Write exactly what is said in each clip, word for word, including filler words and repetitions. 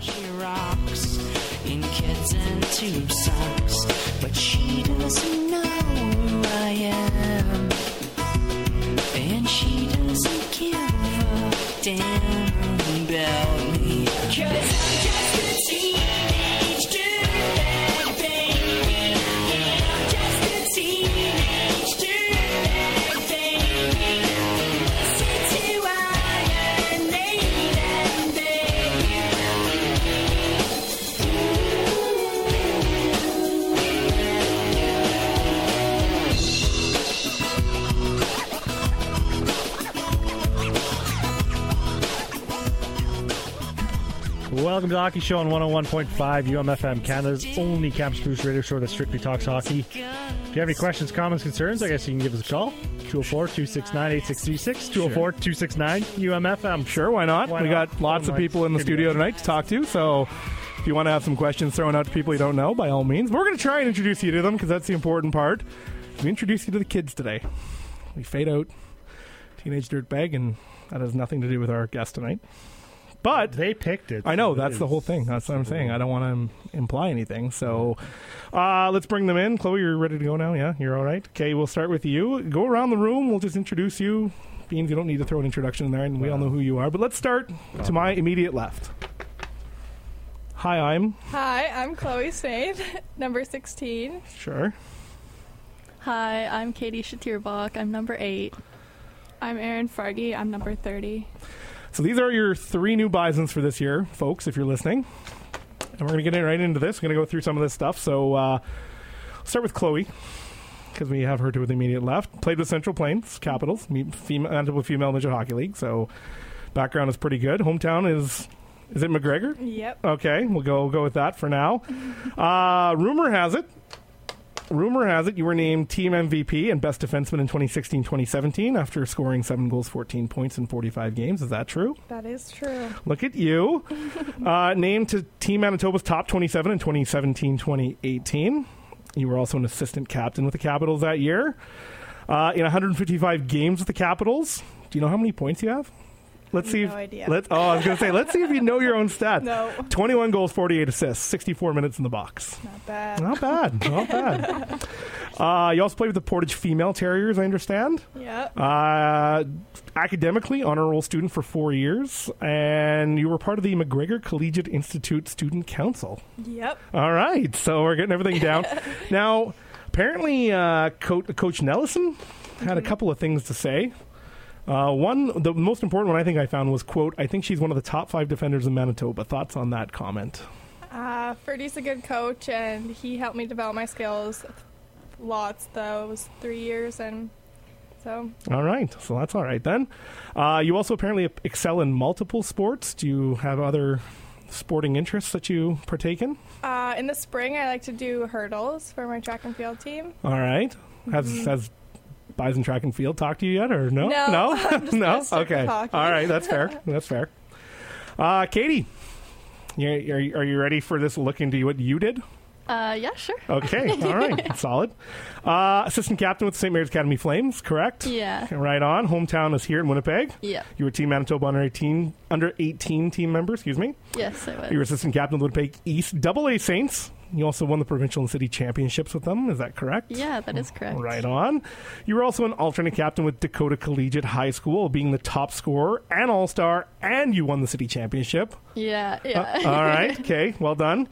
She rocks in kids and tube socks, but she doesn't know who I am, and she doesn't give a damn about me, 'cause I'm just a teenage dirtbag baby. Yeah, I'm just a teenage dirtbag baby. Listen to Iron Maiden, baby. Welcome to the Hockey Show on one oh one point five U M F M, Canada's only campus boost radio show that strictly talks hockey. If you have any questions, comments, concerns, I guess you can give us a call. two oh four, two six nine, eight six three six, two oh four, two six nine, U M F M. Sure, why not? Why we not? got lots Why of people in the not? studio tonight to talk to, so if you want to have some questions thrown out to people you don't know, by all means. We're going to try and introduce you to them, because that's the important part. We introduce you to the kids today. We fade out Teenage Dirtbag, and that has nothing to do with our guest tonight. But They picked it. I know, It that's is. the whole thing. That's what I'm saying. I don't want to imply anything. So uh, let's bring them in. Chloe, you're ready to go now? Yeah, you're all right? Okay, we'll start with you. Go around the room. We'll just introduce you. Beans, you don't need to throw an introduction in there, and we all know who you are. But let's start to my immediate left. Hi, I'm... Hi, I'm Chloe Smith, number sixteen. Sure. Hi, I'm Katie Shatirbach. I'm number eight. I'm Erin Fargy. I'm number thirty. So these are your three new Bisons for this year, folks, if you're listening. And we're going to get right into this. We're going to go through some of this stuff. So uh, let's start with Chloe, because we have her to the immediate left. Played with Central Plains Capitals, me- female, Manitoba Female Midget Hockey League. So background is pretty good. Hometown is, is it McGregor? Yep. Okay, we'll go we'll go with that for now. Uh, rumor has it, rumor has it you were named team M V P and best defenseman in twenty sixteen twenty seventeen after scoring seven goals, fourteen points in forty-five games. Is that true? That is true. Look at you. uh, named to Team Manitoba's top twenty-seven in twenty seventeen twenty eighteen. You were also an assistant captain with the Capitals that year. Uh, in one hundred fifty-five games with the Capitals. Do you know how many points you have? Let's see. No if, idea. Let's, oh, I was going to say, let's see if you know your own stats. No. twenty-one goals, forty-eight assists, sixty-four minutes in the box. Not bad. Not bad. Not bad. Uh, you also played with the Portage Female Terriers, I understand. Yep. Uh, academically, honor roll student for four years, and you were part of the McGregor Collegiate Institute Student Council. Yep. All right, so we're getting everything down. Now, apparently, uh, Co- Coach Nellison had a couple of things to say. Uh, one, the most important one I think I found was, quote, I think she's one of the top five defenders in Manitoba. Thoughts on that comment? Uh, Ferdy's a good coach, and he helped me develop my skills lots, though. It was three years, and so... All right, so that's all right then. Uh, you also apparently excel in multiple sports. Do you have other sporting interests that you partake in? Uh, in the spring, I like to do hurdles for my track and field team. All right. Has, Mm-hmm. has Bison Track and Field talked to you yet, or no? No, No? I'm just no? gonna stick with Okay. hockey. All right, that's fair. That's fair. Uh, Katie, you, are, you- are you ready for this look into what you did? Uh, yeah, sure. Okay, all right. Solid. Uh, assistant captain with the Saint Mary's Academy Flames, correct? Yeah. Right on. Hometown is here in Winnipeg. Yeah. You were Team Manitoba under eighteen, under eighteen team member, excuse me. Yes, I was. You were assistant captain of the Winnipeg East Double A Saints. You also won the provincial and city championships with them. Is that correct? Yeah, that is correct. Right on. You were also an alternate captain with Dakota Collegiate High School, being the top scorer and all-star, and you won the city championship. Yeah, yeah. Uh, all right. Okay. Well done.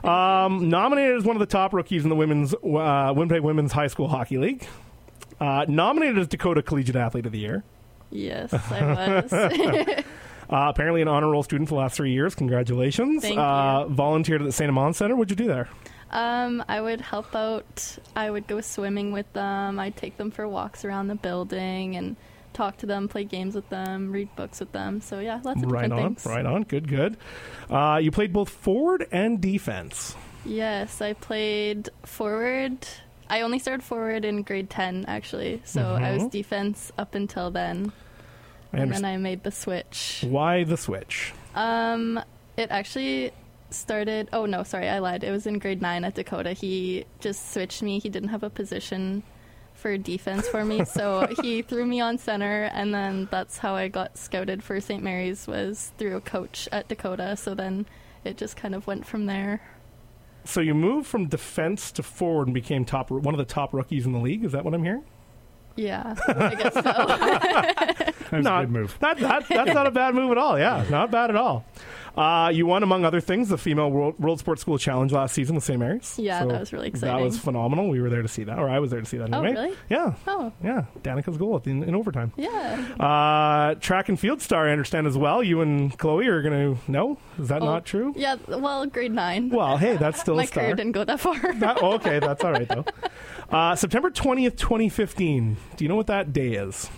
Um, nominated as one of the top rookies in the women's uh, Winnipeg Women's High School Hockey League. Uh, nominated as Dakota Collegiate Athlete of the Year. Yes, I was. Uh, apparently an honor roll student for the last three years. Congratulations. Thank uh, you. Volunteered at the Saint Amand Center. What'd you do there? um, I would help out. I would go swimming with them. I'd take them for walks around the building and talk to them, play games with them, read books with them. So, yeah, lots of Right different on. things. Right on. Good, good. Uh, you played both forward and defense. Yes, I played forward. I only started forward in grade ten, actually. So I was Mhm. defense up until then. I and understand. then I made the switch. Why the switch? Um, it actually started. Oh no, sorry, I lied. It was in grade nine at Dakota. He just switched me. He didn't have a position for defense for me, so he threw me on center, and then that's how I got scouted for Saint Mary's, was through a coach at Dakota. So then it just kind of went from there. So you moved from defense to forward and became top one of the top rookies in the league. Is that what I'm hearing? Yeah, I guess so. That was Not- a good move. That, that, that's not a bad move at all. Yeah, not bad at all. Uh, you won, among other things, the Female World, World Sports School Challenge last season with Saint Mary's. Yeah, that was really exciting. That was phenomenal. We were there to see that, or I was there to see that Oh, anyway. really? Yeah. Oh, Yeah, Danica's goal at the, in overtime. yeah. Uh, track and field star, I understand as well. You and Chloe are going to no? Is that Oh, not true? Yeah, well, grade nine. Well, hey, that's still My a star. career didn't go that far. That- oh, okay, that's all right though. Uh, September twentieth, twenty fifteen. Do you know what that day is?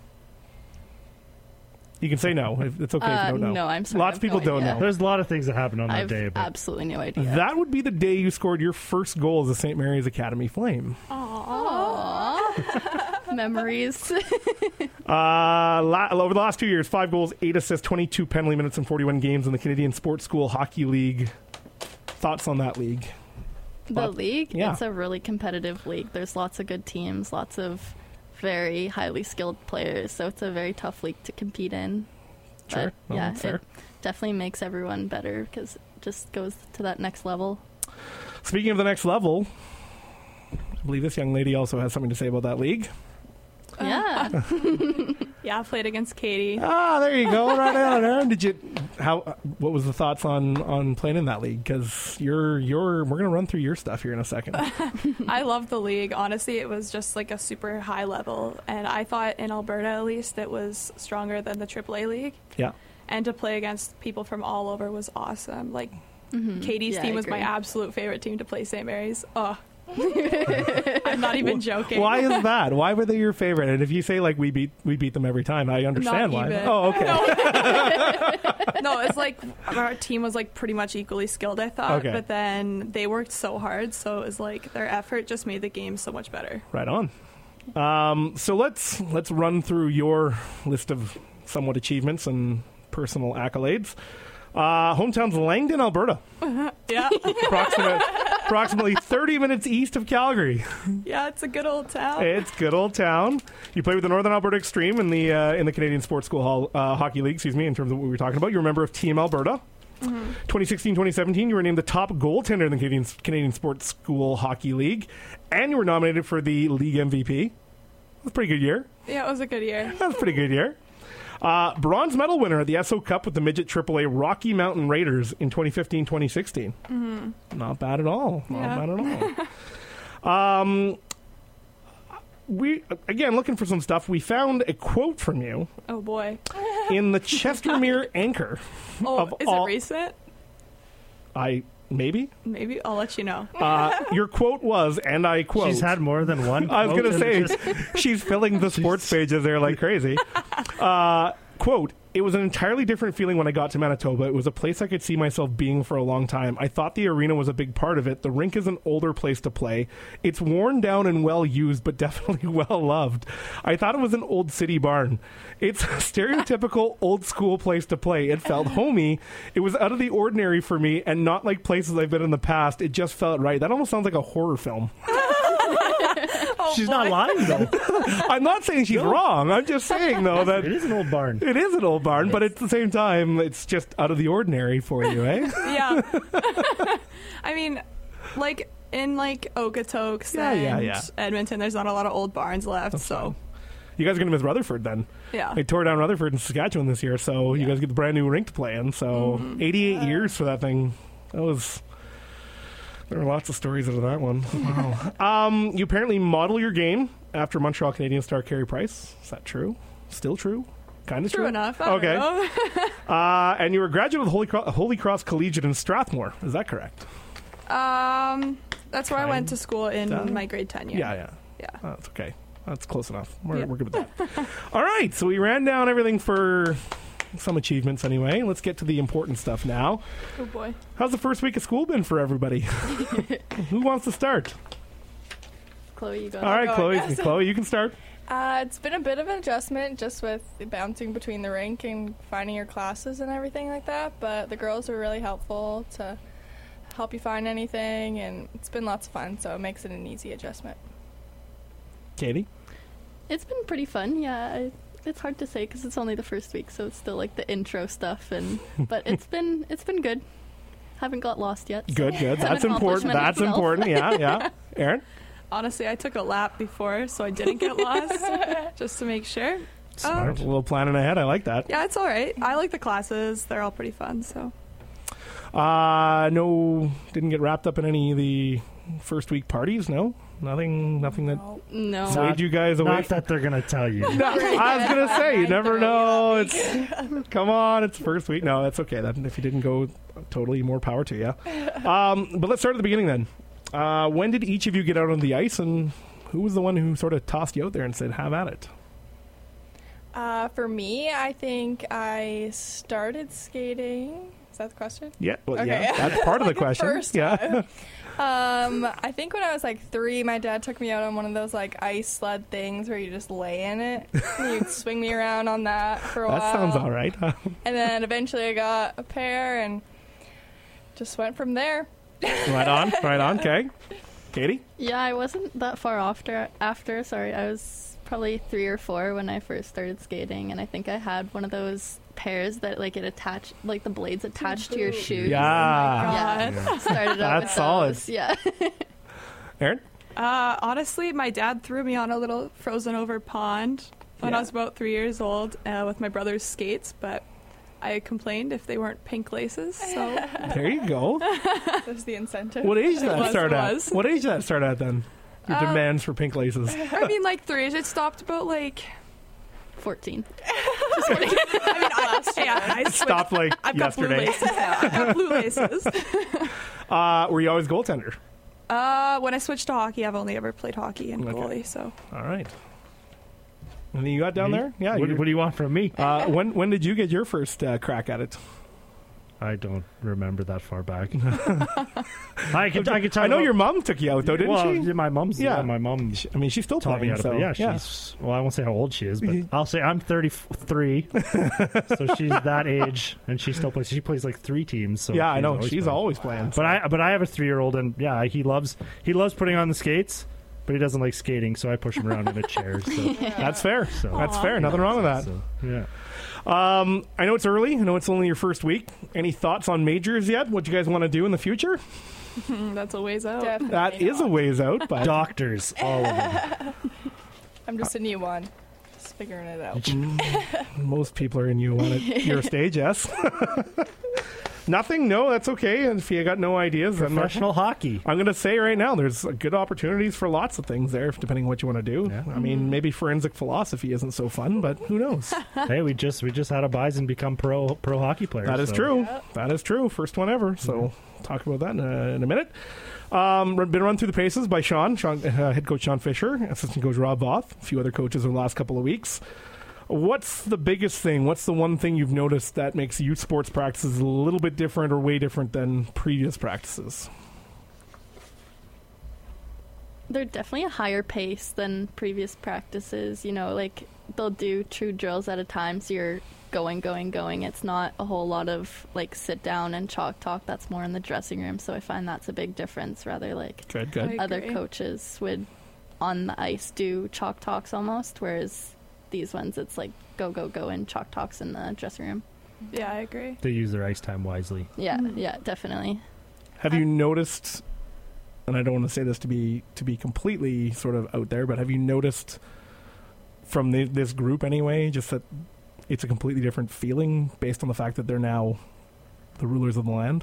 You can say no. if- It's okay if Uh, you don't know. no, I'm sorry, Lots of I have people no don't idea. know. There's a lot of things that happen on I that have day, but absolutely no idea. That would be the day you scored your first goal as a Saint Mary's Academy Flame. Aww. Memories. Uh, la- over the last two years, five goals, eight assists, twenty-two penalty minutes, and forty-one games in the Canadian Sports School Hockey League. Thoughts on that league? The But- league, yeah. it's a really competitive league. There's lots of good teams, lots of very highly skilled players, so it's a very tough league to compete in. Sure. But, No, yeah, that's fair. it definitely makes everyone better because it just goes to that next level. Speaking of the next level, I believe this young lady also has something to say about that league. Yeah. Yeah, I played against Katie. Ah, there you go. Right on there. Did you? How? What was the thoughts on on playing in that league? Because you're you're we're gonna run through your stuff here in a second. I loved the league. Honestly, it was just like a super high level. And I thought in Alberta, at least, it was stronger than the triple A league. Yeah. And to play against people from all over was awesome. Like, Mhm. Katie's Yeah, team I was my agree. absolute favorite team to play Saint Mary's. Oh. I'm not even joking. Why is that? Why were they your favorite? And if you say like we beat we beat them every time, I understand Not why. even. Oh, okay. No, it's like our team was like pretty much equally skilled, I thought. Okay. But then they worked so hard, so it was like their effort just made the game so much better. Right on. Um, so let's let's run through your list of somewhat achievements and personal accolades. Uh, hometown's Langdon, Alberta, Yeah. approximate, approximately thirty minutes east of Calgary. Yeah, it's a good old town. It's good old town. You play with the Northern Alberta Extreme in the uh, in the Canadian Sports School Hall, uh, Hockey League. Excuse me. In terms of what we were talking about, you're a member of Team Alberta. twenty sixteen twenty seventeen, you were named the top goaltender in the Canadian Canadian Sports School Hockey League, and you were nominated for the league M V P. That's a pretty good year. Yeah, it was a good year. That's a pretty good year. Uh, bronze medal winner at the S O Cup with the midget triple A Rocky Mountain Raiders in twenty fifteen twenty sixteen. Mm-hmm. Not bad at all. Not Yeah. bad at all. um, we again looking for some stuff. We found a quote from you Oh boy. in the Chestermere Anchor. Oh, Of is all- it recent? I maybe Maybe I'll let you know. uh, your quote was, and I quote. she's had more than one. I was quote going to in the say, just- she's filling the sports pages there like crazy. Uh, quote, it was an entirely different feeling when I got to Manitoba. It was a place I could see myself being for a long time. I thought the arena was a big part of it. The rink is an older place to play. It's worn down and well used, but definitely well loved. I thought it was an old city barn. It's a stereotypical old school place to play. It felt homey. It was out of the ordinary for me and not like places I've been in the past. It just felt right. That almost sounds like a horror film. she's not lying though. I'm not saying she's wrong. I'm just saying though that It is an old barn. it is an old barn, but at the same time, it's just out of the ordinary for you, eh? Yeah. I mean, like in like Okotoks Yeah, and yeah, yeah. Edmonton, there's not a lot of old barns left. so You guys are going to miss Rutherford then. yeah. They tore down Rutherford in Saskatchewan this year, so you Yeah. guys get the brand new rink to play in. So eighty-eight years for that thing. That was. There were lots of stories out of that one. Wow. um, you apparently model your game after Montreal Canadiens star Carey Price. Is that true? Still true? Kind of true. True enough. I don't Okay. know. Uh, and you were a graduate of Holy, Cro- Holy Cross Collegiate in Strathmore. Is that correct? Um, that's where I went to school in Kinda. my grade ten year. Yeah, yeah. Yeah. Oh, that's okay. That's close enough. We're, Yeah. we're good with that. All right, so we ran down everything for some achievements anyway. Let's get to the important stuff now. Oh boy. How's the first week of school been for everybody? Who wants to start? Chloe, you go. All right, go, I Chloe. guess. Chloe, you can start. Uh, it's been a bit of an adjustment just with bouncing between the rink and finding your classes and everything like that, but the girls were really helpful to help you find anything, and it's been lots of fun, so it makes it an easy adjustment. Katie? It's been pretty fun, yeah. I, it's hard to say because it's only the first week, so it's still like the intro stuff, and but it's been it's been good. haven't got lost yet. So Good, good. it's an That's important. accomplishment That's itself. important. Yeah, yeah. Aaron? Honestly, I took a lap before, so I didn't get lost, just to make sure. Smart. A little planning ahead. I like that. Yeah, it's all right. I like the classes. They're all pretty fun, so. Uh, no, didn't get wrapped up in any of the first week parties, no? Nothing, nothing that No. swayed you guys away? Not that they're gonna tell you. No, I was gonna say you never know. It's come on, it's first week. No, that's okay. That if you didn't go, totally more power to you. Um, but let's start at the beginning then. Uh, when did each of you get out on the ice, and who was the one who sort of tossed you out there and said, "Have at it"? Uh, for me, I think I started skating. Is that the question? Yeah, well, Okay. yeah, that's part of the question. First yeah, Um, I think when I was like three, my dad took me out on one of those like ice sled things where you just lay in it. And you'd swing me around on that for a that while. sounds all right. And then eventually I got a pair and just went from there. Right on, right on. Okay, Katie. Yeah, I wasn't that far after. After, sorry, I was probably three or four when I first started skating, and I think I had one of those pairs that like it attached, like the blades attached to your shoes. Yeah. Yeah. Started out That's with solid. those. Yeah. Aaron. Uh, honestly, my dad threw me on a little frozen over pond when Yeah. I was about three years old uh, with my brother's skates, but I complained if they weren't pink laces, so. There you go. There's the incentive. What age did that Was- start at? was. What age did that start at then? Your Uh, demands for pink laces. I mean, like three. It stopped about like. fourteen. I mean, I, yeah, I switched. Stopped like I've got blue yesterday. laces now. I've got blue laces. Uh, were you always goaltender? Uh, when I switched to hockey, I've only ever played hockey and Okay. goalie, so. All right. Anything you got down Me? there? Yeah. What, you- what do you want from me? uh, when when did you get your first uh, crack at it? I don't remember that far back. I can I can tell I know you your mom took you out though, didn't well, she? yeah, my mom's yeah. Yeah. my mom She- I mean, she's still taught me playing. how to so, play. Yeah, she's well, I won't say how old she is, but I'll say I'm thirty-three, so she's that age, and she still plays. She plays like three teams. So yeah, I know. always She's playing. always playing. But I but I have a three-year-old, and yeah, he loves he loves putting on the skates, but he doesn't like skating, so I push him around in a chair. So, That's fair. So- That's fair. Nothing wrong with that. so yeah. Um, I know it's early. I know it's only your first week. Any thoughts on majors yet? What you guys want to do in the future? That's a ways out. Definitely That is a not. ways out, but Doctors, all of them. I'm just a new one. Just figuring it out. most people are in you on it, your stage, yes. Nothing? No, that's okay. And if you got no ideas, then Professional hockey. I'm going to say right now, there's good opportunities for lots of things there, depending on what you want to do. Yeah. I mean, maybe forensic philosophy isn't so fun, but who knows? Hey, we just we just had a Bison become pro pro hockey players. That is so- true. Yep. That is true. First one ever. So talk about that in a, in a minute. Um, we're been run through the paces by Sean, Sean uh, head coach Sean Fisher, assistant coach Rob Voth, a few other coaches over the last couple of weeks. What's the biggest thing? What's the one thing you've noticed that makes youth sports practices a little bit different or way different than previous practices? They're definitely a higher pace than previous practices. You know, like they'll do two drills at a time, so you're going, going, going. It's not a whole lot of like sit down and chalk talk. That's more in the dressing room. So I find that's a big difference. Rather, like Good, good. I other agree. coaches would on the ice do chalk talks almost, whereas these ones it's like go, go, go and chalk talks in the dressing room. Yeah, I agree. They use their ice time wisely. Yeah, Mm. yeah, definitely. Have you noticed, and I don't want to say this to be to be completely sort of out there, but have you noticed from the, this group anyway, just that it's a completely different feeling based on the fact that they're now the rulers of the land?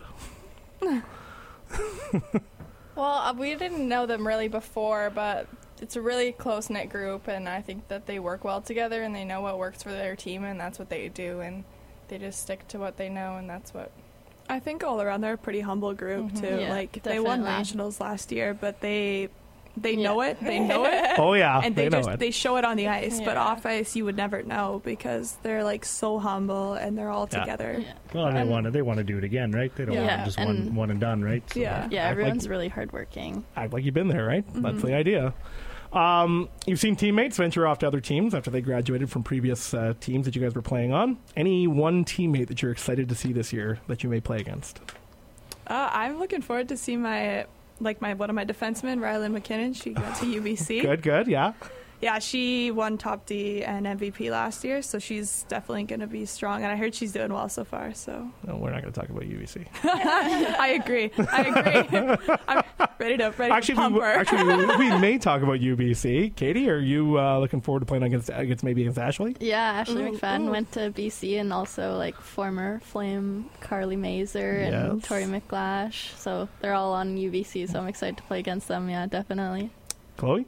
Well, uh, we didn't know them really before, but it's a really close-knit group, and I think that they work well together, and they know what works for their team, and that's what they do, and they just stick to what they know, and that's what... I think all around they're a pretty humble group Mhm. too. Yeah, like they won definitely. nationals last year, but they they Yeah. know it. They know it. Oh yeah, And they, know just it. they show it on the ice, but Yeah. off ice you would never know because they're like so humble and they're all Yeah. together. Yeah, Well, and they And- want to they want to do it again, right? They don't Yeah. want just And- one one and done, right? So- Yeah. yeah. Act Everyone's like- really hardworking. Act like you've been there, right? That's Mhm. the idea. Um, you've seen teammates venture off to other teams after they graduated from previous uh, teams that you guys were playing on. Any one teammate that you're excited to see this year that you may play against? Uh, I'm looking forward to see my like my one of my defensemen, Rylan McKinnon. She went to U B C. Good, good, yeah. yeah, she won top D and M V P last year, so she's definitely going to be strong. And I heard she's doing well so far. So No, we're not going to talk about U B C. I agree. I agree. I'm ready to ready Actually, to pump we, her. actually, we, we may talk about U B C. Katie, are you uh, looking forward to playing against against maybe against Ashley? Yeah, Ashley Ooh, McFadden ooh. went to B C, and also like former Flame Carly Mazer and Yes. Tori McGlash. So they're all on U B C, so I'm excited to play against them. Yeah, definitely. Chloe?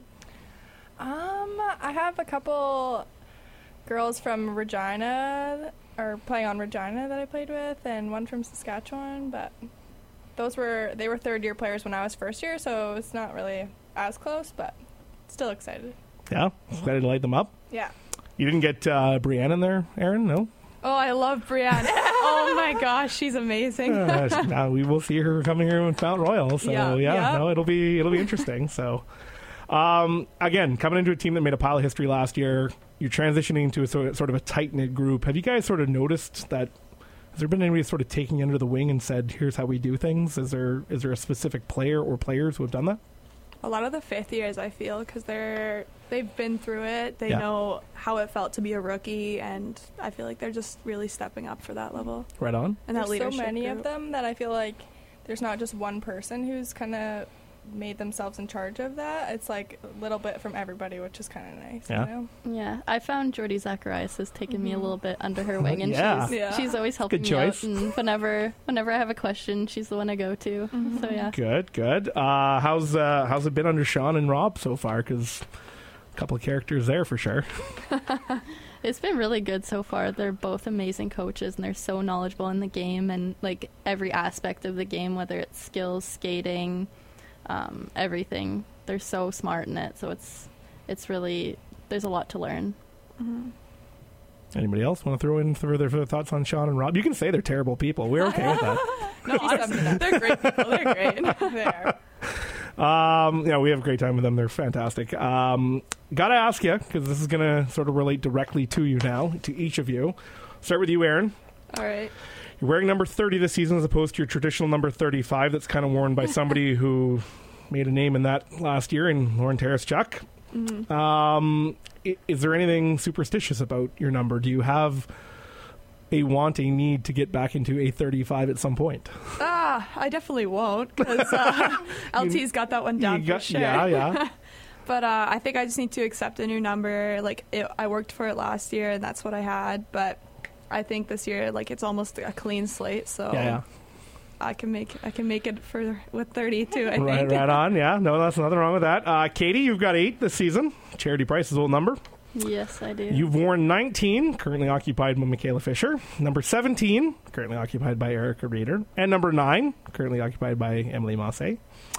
Um, I have a couple girls from Regina, or playing on Regina that I played with, and one from Saskatchewan, but those were, they were third year players when I was first year, so it's not really as close, but still excited. Yeah, excited to light them up. Yeah. You didn't get uh, Brienne in there, Aaron? No. Oh, I love Brienne. Oh my gosh, she's amazing. Uh, now we will see her coming here with Mount Royal. So yeah, Yeah, yeah. no, it'll be it'll be interesting. So, um, again, coming into a team that made a pile of history last year, you're transitioning to a sort of, sort of a tight knit group. Have you guys sort of noticed that? Has there been anybody sort of taking you under the wing and said, "Here's how we do things"? Is there is there a specific player or players who have done that? A lot of the fifth years, I feel, because they're they've been through it. They Yeah. know how it felt to be a rookie, and I feel like they're just really stepping up for that level. Right on. And that There's so leadership many group. of them that I feel like there's not just one person who's kind of made themselves in charge of that. It's like a little bit from everybody, which is kind of nice. Yeah. You know? Yeah, I found Jordy Zacharias has taken me a Mhm. little bit under her wing, and Yeah. she's Yeah. she's always helping Good me choice. out. And whenever whenever I have a question, she's the one I go to. Mhm. So yeah. Good, good. Uh, how's uh, how's it been under Sean and Rob so far? Because a couple of characters there for sure. It's been really good so far. They're both amazing coaches, and they're so knowledgeable in the game and like every aspect of the game, whether it's skills, skating, um, everything. They're so smart in it, so it's it's really there's a lot to learn. Mhm. Anybody else want to throw in further, further thoughts on Sean and Rob? You can say they're terrible people. We're okay with that. No, honestly, they're great people. They're great. They are. Um, yeah, we have a great time with them. They're fantastic. Um, gotta ask you, because this is going to sort of relate directly to you now, to each of you. Start with you, Aaron. All right. You're wearing number thirty this season as opposed to your traditional number thirty-five that's kind of worn by somebody who made a name in that last year, in Lauren Taraschuk. Mhm. Um, i- is there anything superstitious about your number? Do you have a want, a need to get back into a thirty-five at some point? Ah, I definitely won't, because uh, L T's got that one down You got- for sure. Yeah, yeah. But uh, I think I just need to accept a new number. Like it, I worked for it last year, and that's what I had. But I think this year, like it's almost a clean slate, so Yeah, yeah. I can make I can make it for with thirty-two. I Right, think. right on. Yeah, no, that's nothing wrong with that. Uh, Katie, you've got eight this season. Charity Price's old number. Yes, I do. You've worn nineteen, currently occupied by Michaela Fisher. Number seventeen, currently occupied by Erica Reeder. And number nine, currently occupied by Emily Masse.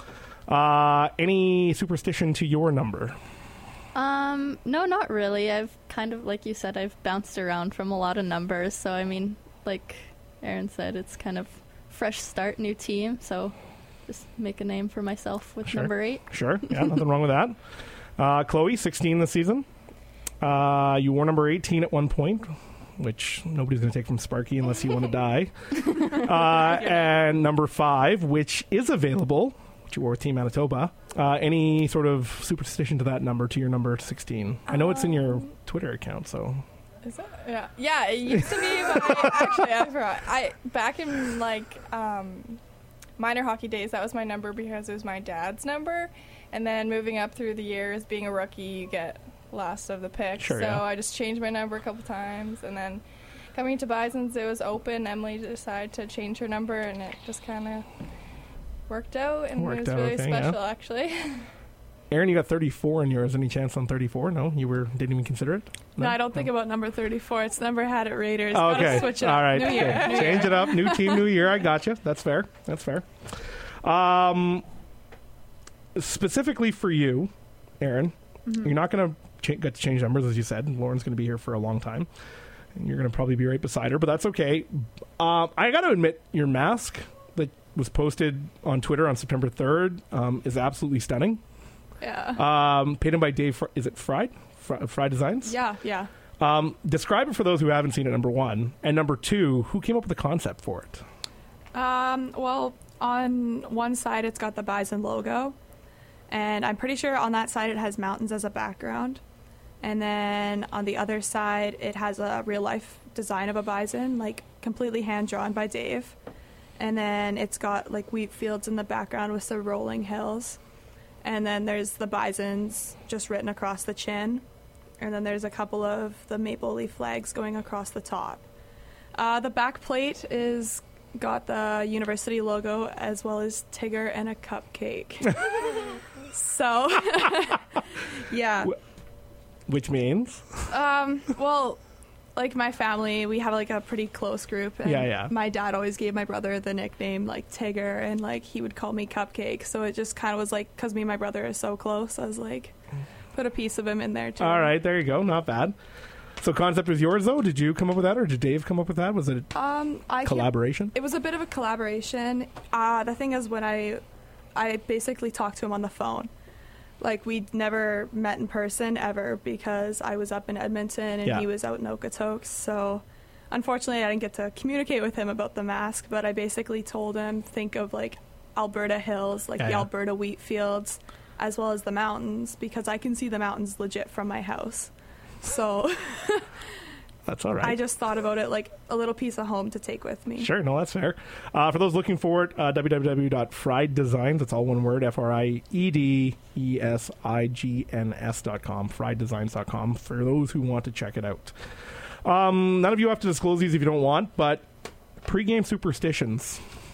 Uh, any superstition to your number? Um, no, not really. I've kind of, like you said, I've bounced around from a lot of numbers. So, I mean, like Aaron said, it's kind of fresh start, new team. So, just make a name for myself with Sure. number eight. Sure, yeah, nothing wrong with that. Uh, Chloe, sixteen this season. Uh, you wore number eighteen at one point, which nobody's going to take from Sparky unless you want to die. Uh, and number five, which is available, which you wore with Team Manitoba. Uh, any sort of superstition to that number, to your number sixteen? I know it's in your Twitter account, so... Is it? Yeah. Yeah, it used to be, but I, actually, I forgot. I, back in, like, um, minor hockey days, that was my number because it was my dad's number. And then moving up through the years, being a rookie, you get last of the picks. Sure, so yeah. I just changed my number a couple times. And then coming to Bison's, it was open. Emily decided to change her number, and it just kind of worked out. And Worked it was out, really okay, yeah. special, actually. Aaron, you got thirty-four in yours. Any chance on thirty-four? No? You were didn't even consider it? No, I don't think about number thirty-four. It's the number I had at Raiders. Oh, Gotta okay. switch it All up. right. New year. Okay. New Change year. it up. New team, new year. I got you. That's fair. That's fair. Um, specifically for you, Aaron, Mhm. you're not going to ch- get to change numbers, as you said. Lauren's going to be here for a long time. And you're going to probably be right beside her, but that's okay. Um, I got to admit, your mask that was posted on Twitter on September third um, is absolutely stunning. Yeah. Um, painted by Dave, Fr- is it Fried? Fr- Fried Designs? Yeah. Yeah. Um, describe it for those who haven't seen it, number one. And number two, who came up with the concept for it? Um, well, on one side it's got the Bison logo, and I'm pretty sure on that side it has mountains as a background. And then on the other side, it has a real life design of a bison, like completely hand drawn by Dave. And then it's got like wheat fields in the background with some rolling hills. And then there's the bisons just written across the chin. And then there's a couple of the maple leaf flags going across the top. Uh, the back plate is got the university logo as well as Tigger and a cupcake. So, yeah. Which means? Um, well, like my family, we have like a pretty close group. And Yeah, yeah. My dad always gave my brother the nickname like Tigger, and like he would call me Cupcake. So it just kind of was like, because me and my brother are so close, I was like, put a piece of him in there too. All right, there you go. Not bad. So concept was yours, though? Did you come up with that, or did Dave come up with that? Was it a Um, I came- collaboration? It was a bit of a collaboration. Uh, the thing is, when I, I basically talked to him on the phone. Like, we'd never met in person ever because I was up in Edmonton and Yeah. he was out in Okotoks. So, unfortunately, I didn't get to communicate with him about the mask, but I basically told him, think of, like, Alberta hills, like Yeah, the yeah. Alberta wheat fields, as well as the mountains, because I can see the mountains legit from my house. So... That's all right. I just thought about it like a little piece of home to take with me. Sure, no, that's fair. Uh, for those looking for it, uh, w w w dot fried designs, that's all one word, F R I E D E S I G N S dot com, fried designs dot com, for those who want to check it out. Um, none of you have to disclose these if you don't want, but pre-game superstitions.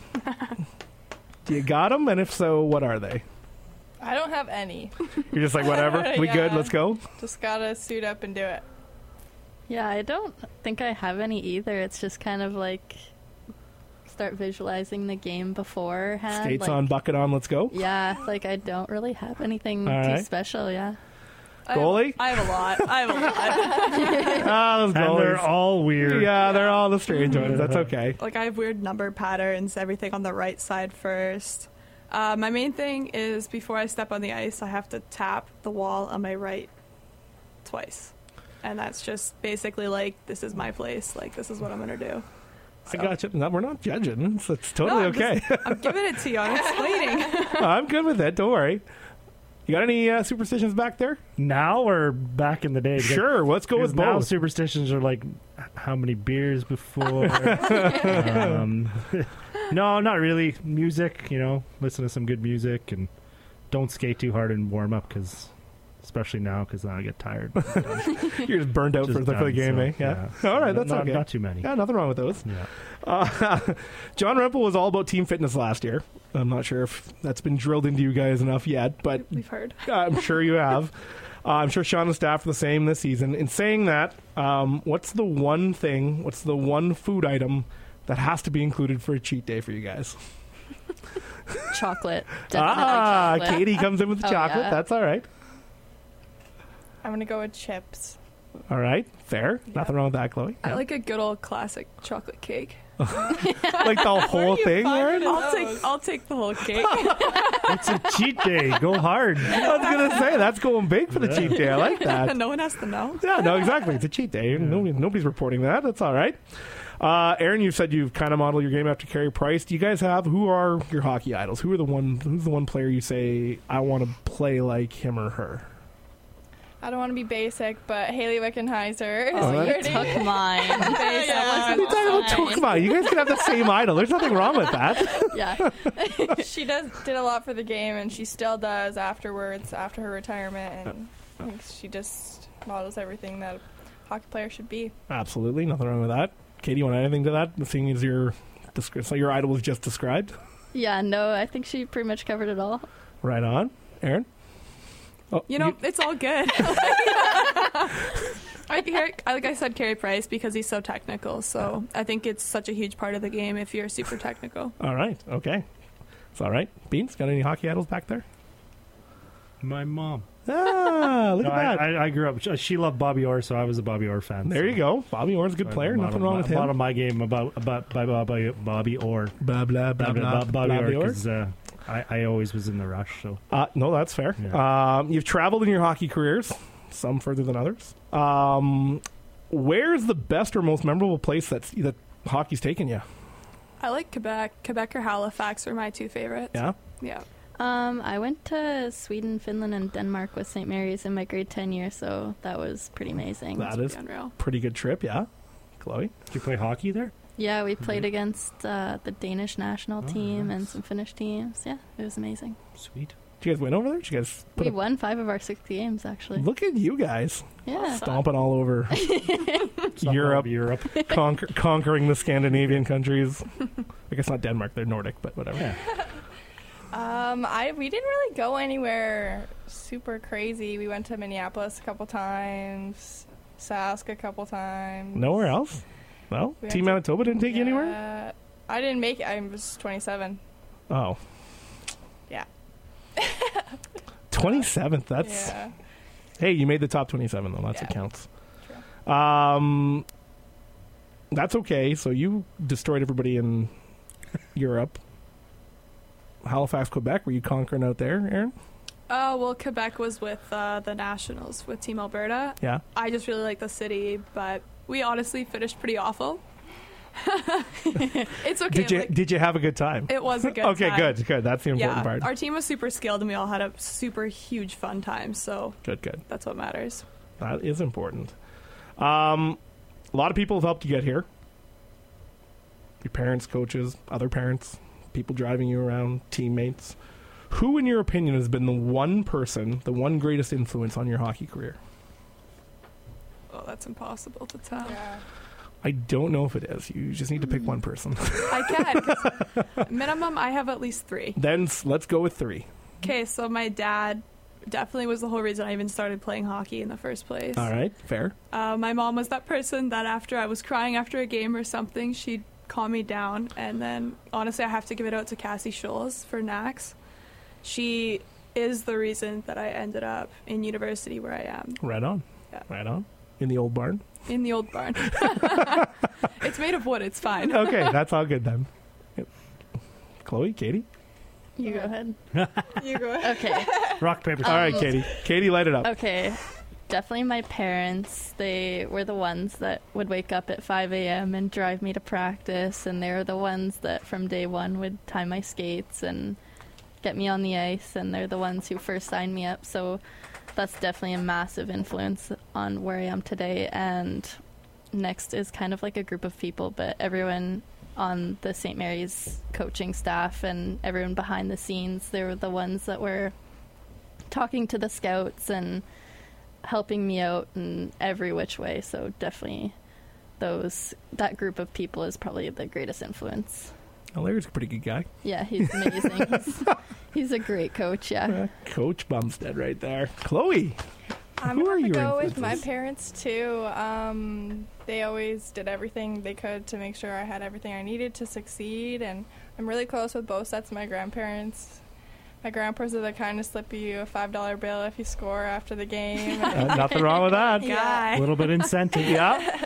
Do you got them? And if so, what are they? I don't have any. You're just like, whatever, we good, Yeah. let's go? Just gotta suit up and do it. Yeah, I don't think I have any either. It's just kind of like start visualizing the game beforehand. Skates like, on, bucket on, let's go. Yeah, like I don't really have anything All too right. special, yeah. I have- Goalie? I have a lot. I have a lot. Ah, those And they're goalies. all weird. Yeah, they're all the strange ones. That's okay. Like I have weird number patterns, everything on the right side first. Uh, my main thing is before I step on the ice, I have to tap the wall on my right twice. And that's just basically like, this is my place. Like, this is what I'm going to do. I got you. No, we're not judging. It's, it's totally No, I'm okay. just- I'm giving it to you. I'm explaining. I'm good with it. Don't worry. You got any uh, superstitions back there? Now or back in the day? Sure. Let's go Because with now both. superstitions are like how many beers before. um, no, not really. Music, you know, listen to some good music and don't skate too hard and warm up because, especially now, because now I get tired. You're just burned out Just for the, for the done, game, so, eh? Yeah. yeah. All right, that's not, okay. Not too many. Yeah, nothing wrong with those. Yeah. Uh, John Rempel was all about team fitness last year. I'm not sure if that's been drilled into you guys enough yet, but We've heard. I'm sure you have. Uh, I'm sure Sean and staff are the same this season. In saying that, um, what's the one thing, what's the one food item that has to be included for a cheat day for you guys? Chocolate. Definitely Ah, chocolate. Katie comes in with the Oh, chocolate. yeah. That's all right. I'm gonna go with chips. All right. Fair. Yeah. Nothing wrong with that, Chloe. I like a good old classic chocolate cake. Like the whole you thing, finding Lauren? it? I'll Those. take I'll take the whole cake. It's a cheat day. Go hard. I was going to say, that's going big for the cheat day. I like that. No one has to know. Yeah, no, exactly. It's a cheat day. Nobody, nobody's reporting that. That's all right. Uh, Aaron, you said you've kind of modeled your game after Carey Price. Do you guys have, who are your hockey idols? Who are the one, who's the one player you say, I want to play like him or her? I don't want to be basic, but Haley Wickenheiser. Oh, You that's- took mine. Yeah. That You're wasn't talking about, mine. come on, you guys can have the same idol. There's nothing wrong with that. Yeah. She does did a lot for the game, and she still does afterwards, after her retirement, and I think she just models everything that a hockey player should be. Absolutely, nothing wrong with that. Katie, you want to add anything to that? Seeing as your, descri- so your idol was just described. Yeah, no, I think she pretty much covered it all. Right on. Aaron? Oh, You know, it's all good. I hear, like I said, Carey Price because he's so technical. So I think it's such a huge part of the game if you're super technical. all right. Okay. It's all right. Beans, got any hockey idols back there? My mom. Ah, look No, at that. I, I, I grew up. She loved Bobby Orr, so I was a Bobby Orr fan. There so you go. Bobby Orr's a good I player. modeled Nothing wrong my- with him. modeled my game about about by Bobby Bobby Orr. Blah, blah, blah, blah, Bobby blah, Orr, blah. 'cause, uh, I, I always was in the rush. So Uh, no, that's fair. Yeah. Um, you've traveled in your hockey careers, some further than others. Um, where's the best or most memorable place that's, that hockey's taken you? I like Quebec. Quebec or Halifax are my two favorites. Yeah? Yeah. Um, I went to Sweden, Finland, and Denmark with Saint Mary's in my grade ten year, so that was pretty amazing. That is Unreal. pretty good trip, yeah. Chloe? Did you play hockey there? Yeah, we played against uh, the Danish national Oh, team nice. and some Finnish teams. Yeah, it was amazing. Sweet. Did you guys win over there? Did you guys put We a- won five of our six games, actually. Look at you guys. Yeah. Stomping all over Something Europe, of Europe. conquer- conquering the Scandinavian countries. I guess not Denmark, they're Nordic, but whatever. Yeah. Um, I we didn't really go anywhere super crazy. We went to Minneapolis a couple times, Sask a couple times. Nowhere else? No? We Team went to- Manitoba didn't take you anywhere? Yeah. I didn't make it. I was twenty-seven. Oh. Yeah. twenty-seventh, that's... Yeah. Hey, you made the top twenty-seven, though. That's what Yeah. counts. Um, that's okay. So you destroyed everybody in Europe. Halifax, Quebec. Were you conquering out there, Aaron? Oh, well, Quebec was with uh, the Nationals, with Team Alberta. Yeah. I just really like the city, but we honestly finished pretty awful. It's okay. Did you like, Did you have a good time? it was a good okay, time. good, good. That's the important Yeah, part. our team was super skilled, and we all had a super huge fun time, so Good, good. that's what matters. That is important. Um, a lot of people have helped you get here. Your parents, coaches, other parents, people driving you around, teammates. Who, in your opinion, has been the one person, the one greatest influence on your hockey career? Oh, that's impossible to tell. Yeah. I don't know if it is. You just need to pick one person. I can. 'Cause minimum, I have at least three. Then s- let's go with three. Okay, so my dad definitely was the whole reason I even started playing hockey in the first place. All right, fair. Uh, my mom was that person that after I was crying after a game or something, she'd calm me down. And then, honestly, I have to give it out to Cassie Scholes for N A C S. She is the reason that I ended up in university where I am, Right on. Yeah. Right on. In the old barn. in the old barn. It's made of wood. It's fine. Okay, that's all good then. Yep. Chloe, Katie. You go ahead. You go ahead. Okay. Rock, paper, All right, scissors. Katie. Katie, light it up. Okay. Definitely my parents. They were the ones that would wake up at five a.m. and drive me to practice, and they were the ones that from day one would tie my skates and get me on the ice, and they're the ones who first signed me up. So that's definitely a massive influence on where I am today. And next is kind of like a group of people, but everyone on the Saint Mary's coaching staff and everyone behind the scenes, they were the ones that were talking to the scouts and helping me out in every which way. So definitely those that group of people is probably the greatest influence. Oh, Larry's a pretty good guy. Yeah, he's amazing. he's, he's a great coach, yeah. Uh, Coach Bumstead right there. Chloe. I'm Who gonna are have to your go with my influences? parents too. Um, they always did everything they could to make sure I had everything I needed to succeed, and I'm really close with both sets of my grandparents. My grandpas are the kind to slip you a five dollar bill if you score after the game. Uh, nothing wrong with that. Guy. A little bit incentive. Yeah.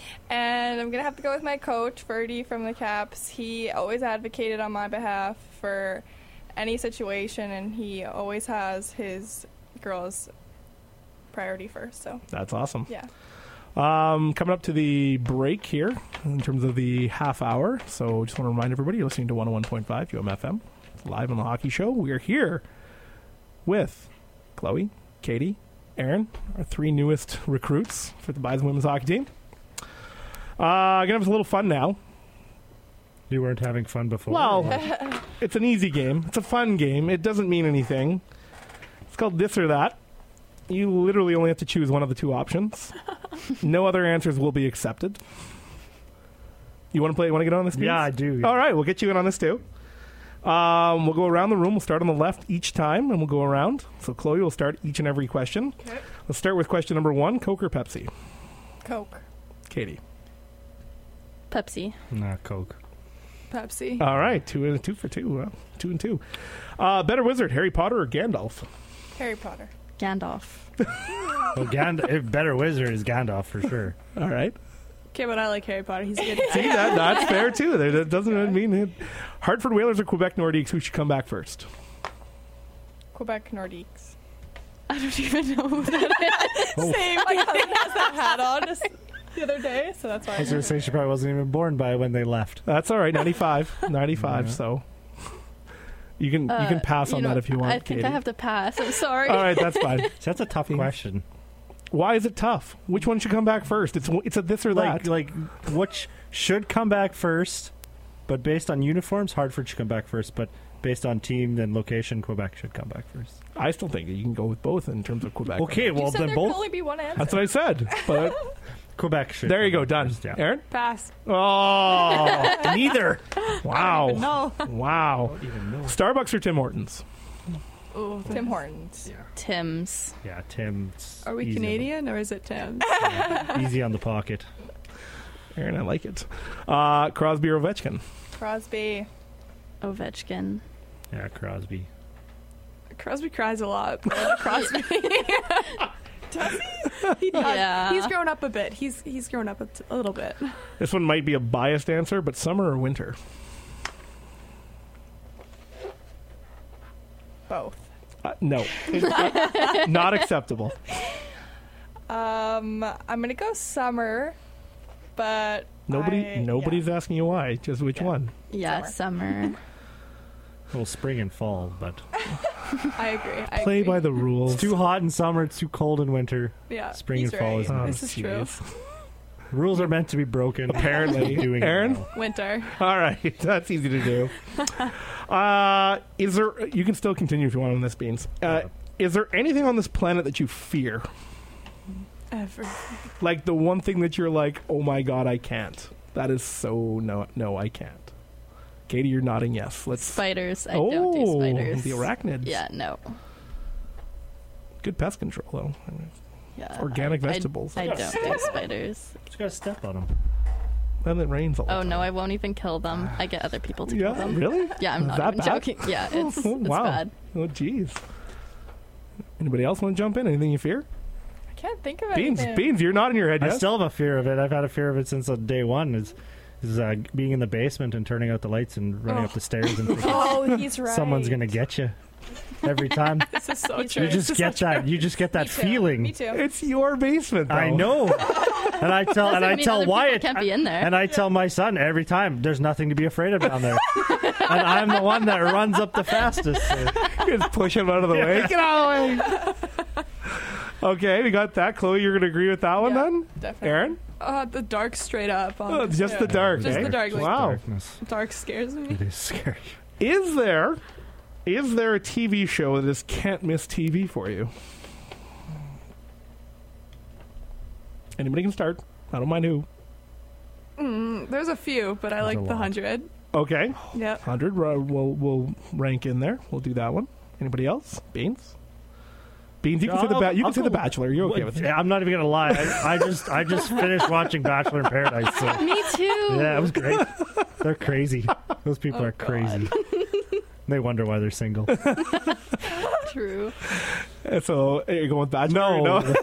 And I'm going to have to go with my coach, Ferdy from the Caps. He always advocated on my behalf for any situation, and he always has his girls priority first. So, That's awesome. yeah. Um, coming up to the break here in terms of the half hour. So just want to remind everybody you're listening to one oh one point five U M F M. It's live on the Hockey Show. We are here with Chloe, Katie, Aaron, our three newest recruits for the Bison women's hockey team. Uh, gonna have a little fun now. You weren't having fun before. Well, or- it's an easy game. It's a fun game. It doesn't mean anything. It's called This or That. You literally only have to choose one of the two options. No other answers will be accepted. You want to play? Want to get on this? Piece? yeah, I do. All right, we'll get you in on this too. Um, we'll go around the room. We'll start on the left each time, and we'll go around. So Chloe will start each and every question. Okay. Let's start with question number one: Coke or Pepsi? Coke. Katie. Pepsi. Nah, Coke. Pepsi. All right, two and two for two. Well, two and two. Uh, better wizard: Harry Potter or Gandalf? Harry Potter. Gandalf. Well, Gand- if better wizard is Gandalf for sure. All right. Okay, but I like Harry Potter. He's a good. See, that, that's fair too. There- That doesn't mean it. Hartford Whalers or Quebec Nordiques? Who should come back first? Quebec Nordiques. I don't even know who that Oh. Same. My cousin has that hat on just the other day, so that's why. I was going to say she probably wasn't even born by when they left. That's all right. ninety-five. ninety-five. Yeah. So You can you Uh, can pass on know, that if you want, I think Katie. I have to pass. I'm sorry. All right, that's fine. That's a tough question. Why is it tough? Which one should come back first? It's it's a this or Like, that. like which should come back first, but based on uniforms, Hartford should come back first. But based on team and location, Quebec should come back first. I still think you can go with both in terms of Quebec. Okay, You well said then there both can only be one answer. That's what I said. But Quebec should. there you come go, back done. first, yeah. Aaron? Pass. Oh, neither. Wow. No. Wow. Starbucks or Tim Hortons? Ooh, Tim Hortons. Tim's. Yeah, Tim. it's Are we easy on the- Canadian or is it Tim? yeah, easy on the pocket. Aaron, I like it. Uh, Crosby or Ovechkin? Crosby. Ovechkin. Yeah, Crosby. Crosby cries a lot. But Crosby. Does he? He does. Yeah. He's grown up a bit. He's he's grown up a, t- a little bit. This one might be a biased answer, but summer or winter? Both. Uh, no. Not acceptable. Um, I'm gonna go summer, but Nobody, I- nobody's yeah. asking you why. Just which Yeah. one? Yeah, summer. Well, spring and fall, but I agree. I Play agree. by the rules. it's too hot in summer. It's too cold in winter. Yeah. Spring he's and fall right. is Oh, nice. This is true. jeez. Rules are meant to be broken. Apparently. Doing it Aaron? now. Winter. All right, that's easy to do. Uh, is there? You can still continue if you want on this, Beans. Uh, is there anything on this planet that you fear? Ever. Like the one thing that you're like, oh my god, I can't. That is so no, no, I can't. Katie, you're nodding yes. Let's. Spiders. I oh, don't do spiders. the arachnids. Yeah, no. Good pest control though. Yeah. Organic I, vegetables. I, I don't do spiders. Just gotta step on them. Then it rains a lot. Oh no, I won't even kill them. I get other people to Yeah, kill them. really? Yeah, I'm Is not that even bad? joking. Yeah, it's, Oh, it's wow. bad. Oh, jeez. Anybody else want to jump in? Anything you fear? I can't think of Beans, anything. Beans, you're nodding your head. I Yes. still have a fear of it. I've had a fear of it since uh, day one. Is is uh, being in the basement and turning out the lights and running up the stairs and thinking Oh, he's right. someone's gonna get you every time. This is so He's true. You just get that. You just get that Me too. feeling. Me too. It's your basement. Though. I know. And I tell and I mean tell other people Wyatt can't be in there. and I tell my son every time there's nothing to be afraid of down there. And I'm the one that runs up the fastest. So. Just push him out of the way. Get out of the way. Okay, we got that. Chloe, you're going to agree with that one Yeah, then? Definitely. Aaron? Uh, the dark straight up. Um, Oh, just yeah. the dark. Just eh? the dark. Like, Wow. Darkness. Dark scares me. It is scary. Is there is there a T V show that is can't miss T V for you? Anybody can start. I don't mind who. Mm, there's a few, but I There's like a the lot. hundred. Okay, Yep. hundred. Uh, we'll we'll rank in there. We'll do that one. Anybody else? Beans. Beans. You can say the I'll- ba- you I'll can say the go- Bachelor. You're okay with it. I'm not even gonna lie. I, I just I just finished watching Bachelor in Paradise. So. Me too. Yeah, it was great. They're crazy. Those people Oh, are crazy. They wonder why they're single. True. Uh, So are you going with Bachelor? No. or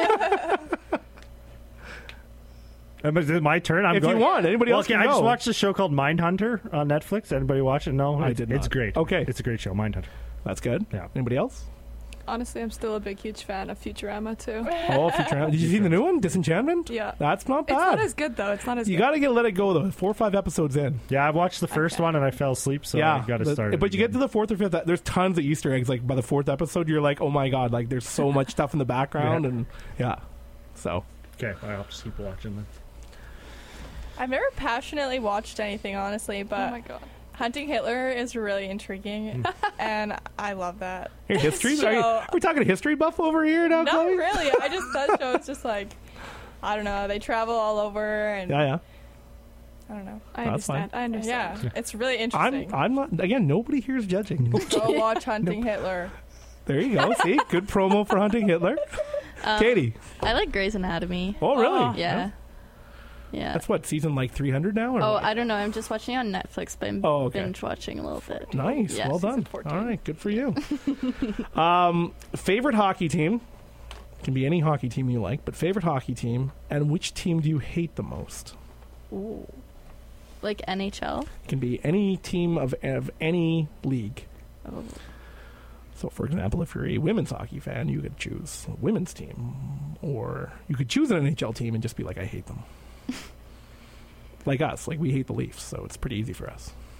Um, Is it my turn? I'm If going. you want, anybody well, else okay, can I just go. watched a show called Mindhunter on Netflix. Anybody watch it? No, I It's- did It's not. great. Okay. It's a great show, Mindhunter. That's good. Yeah. Anybody else? Honestly, I'm still a big, huge fan of Futurama too. Oh, Futurama. Did you see the new one, Disenchantment? Yeah. That's not It's not bad. as good though. It's not as You good. got to get let it go though. Four or five episodes in. Yeah, I watched the first Okay. one and I fell asleep, so yeah, I got to the- start. it But you get again. to the fourth or fifth. There's tons of Easter eggs. Like by the fourth episode, you're like, oh my god, like there's so much stuff in the background, Yeah. and yeah. So Okay, I'll just keep watching then. I've never passionately watched anything, honestly, Oh but my god. Hunting Hitler is really intriguing, and I love that. your history? So- are, you, are we talking history buff over here now, No, Chloe? really. I just that show is just like, I don't know. They travel all over, and Yeah, yeah. I don't know. I That's fine. understand. I understand. Yeah, it's really I'm. interesting. I'm not. Again, nobody here is judging. Go watch Hunting Hitler. There you go. See, good promo for Hunting Hitler. Um, Katie. I like Grey's Anatomy. Oh, really? Oh. Yeah. Yeah. That's what season like three hundred now. Or Oh, what? I don't know. I'm just watching it on Netflix, but I'm Oh, okay. binge watching a little bit. Nice. Yeah, well season done. fourteen. All right. Good for you. um, favorite hockey team can be any hockey team you like, but favorite hockey team, and which team do you hate the most? Ooh. Like N H L? It can be any team of of any league. Oh. So, for example, if you're a women's hockey fan, you could choose a women's team, or you could choose an N H L team and just be like, I hate them. Like us, like we hate the Leafs, so it's pretty easy for us.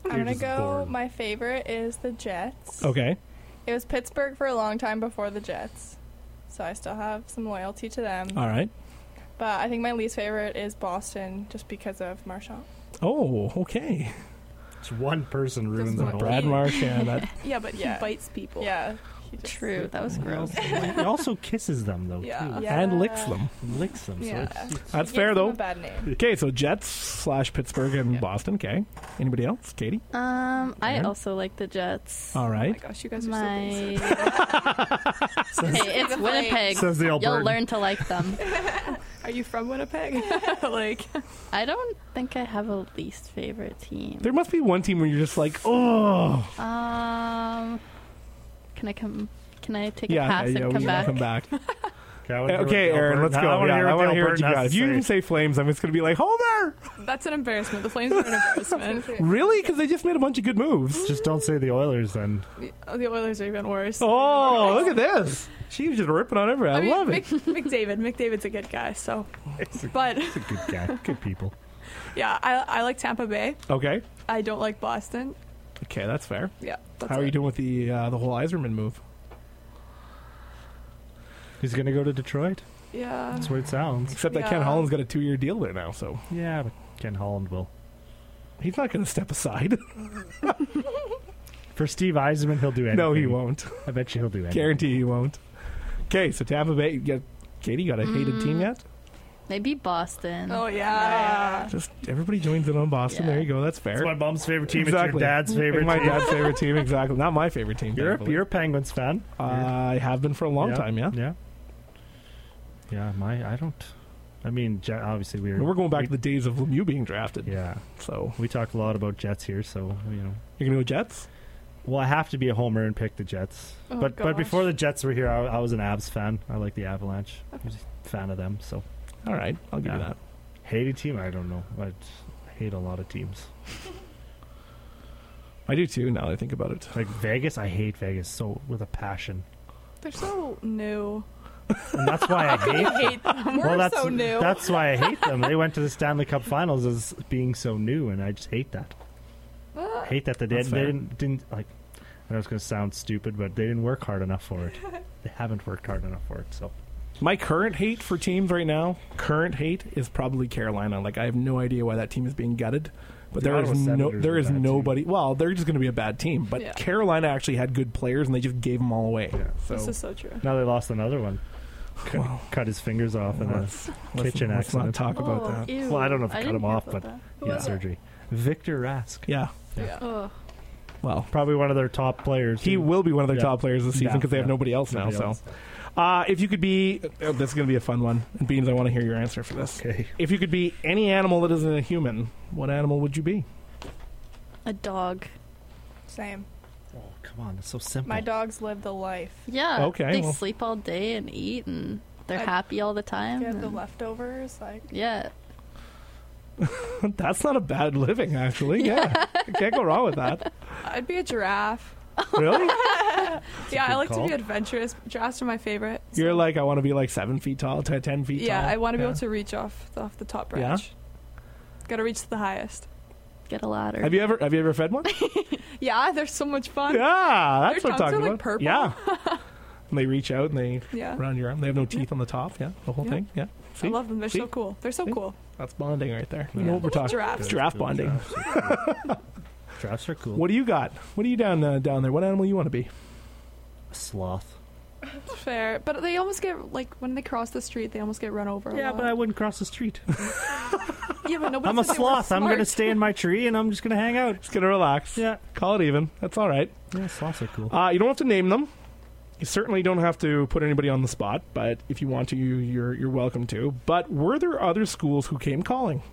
I'm You're gonna just go. bored. My favorite is the Jets. Okay. It was Pittsburgh for a long time before the Jets, so I still have some loyalty to them. All right. But I think my least favorite is Boston, just because of Marchand. Oh, okay. It's one person ruins Doesn't the whole. Brad Marchand. That, Yeah, but Yeah. he bites people. Yeah. he just- True, that was gross. He also kisses them though Yeah. too. Yeah. And licks them. Licks them. Yeah. So it's, it's, That's He fair, gives them though. A bad name. Okay, so Jets slash Pittsburgh and Yeah. Boston. Okay. Anybody else? Katie? Um, I Aaron? also like the Jets. All Oh my right. gosh, you guys are My so basic. hey, it's Winnipeg. says the You'll Albertan. learn to like them. Are you from Winnipeg? Like, I don't think I have a least favorite team. There must be one team where you're just like, oh. Um, can I come? Can I take Yeah, a pass yeah, and we come can back? come back. Okay, I wanna hear what Okay, the Aaron, Albertan- let's go. I wanna Yeah, hear I what want the to hear what you Albertan has got. If to you say. even say Flames, I'm just going to be like, Homer! that's an embarrassment. The Flames are an embarrassment. Really? Because they just made a bunch of good moves. Just don't say the Oilers then. Oh, the Oilers are even worse. Oh, look at this. She's just ripping on everyone. I, I mean, love it. Mc, McDavid. McDavid's a good guy. So, It's a, but it's a good guy. Good people. yeah, I, I like Tampa Bay. Okay. I don't like Boston. Okay, that's fair. Yeah. That's How are it. you doing with the uh, the whole Yzerman move? He's gonna go to Detroit. Yeah. That's what it sounds. Except that Ken Yeah. Holland's got a two-year deal there now, so Yeah, but Ken Holland will. he's not going to step aside. For Steve Yzerman, he'll do anything. No, he won't. I bet you he'll do anything. Guarantee he won't. Okay, so Tampa Bay. You got, Katie, got a hated Mm. team yet? Maybe Boston. Oh yeah. Just everybody joins in on Boston. Yeah. There you go. That's fair. It's my mom's favorite team. Exactly. It's your dad's favorite And my team. dad's favorite team. Exactly. Not my favorite team. You're, thankfully. you're a Penguins fan. I have been for a long Yeah, time. Yeah. Yeah. Yeah, my I don't. I mean, Je- obviously we were. We're going back we, to the days of Lemieux being drafted. Yeah, So we talked a lot about Jets here, so you know. you're gonna go Jets? Well, I have to be a homer and pick the Jets. Oh, but but gosh. before the Jets were here, I, I was an Avs fan. I like the Avalanche. I was a fan of them. So All right, I'll give you Yeah. that. hated team. I don't know. I hate a lot of teams. I do too. Now that I think about it. Like Vegas, I hate Vegas so with a passion, They're so new. and that's why I hate. I hate them. well, We're that's so new. that's why I hate them. They went to the Stanley Cup Finals as being so new, and I just hate that. Ah. Hate that they, That's did, they fair. didn't didn't like. I know it's going to sound stupid, but they didn't work hard enough for it. They haven't worked hard enough for it. So My current hate for teams right now, current hate is probably Carolina. Like I have no idea why that team is being gutted. But The there is Ottawa no, Senators there are a is bad team. nobody. Well, they're just going to be a bad team. But Yeah. Carolina actually had good players, and they just gave them all away. Yeah. So This is so true. now they lost another one. Cut, Well, cut his fingers off in a let's, let's, kitchen let's not accident. talk about Oh, that. ew. Well, I don't know if it cut didn't him hear off, about but that. Who yeah, was it? surgery. Victor Rask, Yeah. Yeah. Oh, Well, probably one of their top players. he too. will be one of their Yeah. top players this season Yeah, because they have yeah. nobody else now. Nobody So, else. uh, if you could be, oh, this is going to be a fun one. And Beans, I want to hear your answer for this. Okay. If you could be any animal that isn't a human, what animal would you be? a dog. Same. Oh, come on, it's so simple. My dogs live the life. Yeah. Okay, They well- sleep all day and eat, and they're I- happy all the time. Get the and- leftovers. Like yeah. That's not a bad living, actually. Yeah, can't go wrong with that. I'd be a giraffe. Really? Yeah, I good like call. to be adventurous. Giraffes are my favorite. so- You're like, I want to be like seven feet tall, t- ten feet Yeah, tall. I want to be Yeah. able to reach off the, off the top Yeah? branch. Got to reach to the highest. Get a ladder. Have you ever have you ever fed one? Yeah, they're so much fun. Yeah, that's Their what I'm tongues talking are, like, about. purple. Yeah, and they reach out and they Yeah. around your arm. They have no teeth on the top. Yeah, the whole Yeah. thing. Yeah, see, I love them. They're See? so cool. They're so See? cool. that's bonding right there. You Yeah. know what we're talking. Giraffes. It's giraffe bonding. Giraffes are cool. Giraffes are cool. What do you got? What are you down uh, down there? What animal you want to be? A sloth. Fair, but they almost get like when they cross the street, they almost get run over. a Yeah, lot. but I wouldn't cross the street. yeah, but nobody I'm a said they were sloth. I'm going to smart. stay in my tree and I'm just going to hang out. Just gonna relax. Yeah. Call it even. That's all right. Yeah, sloths are cool. Uh, you don't have to name them. You certainly don't have to put anybody on the spot, but if you want to, you, you're you're welcome to. But were there other schools who came calling?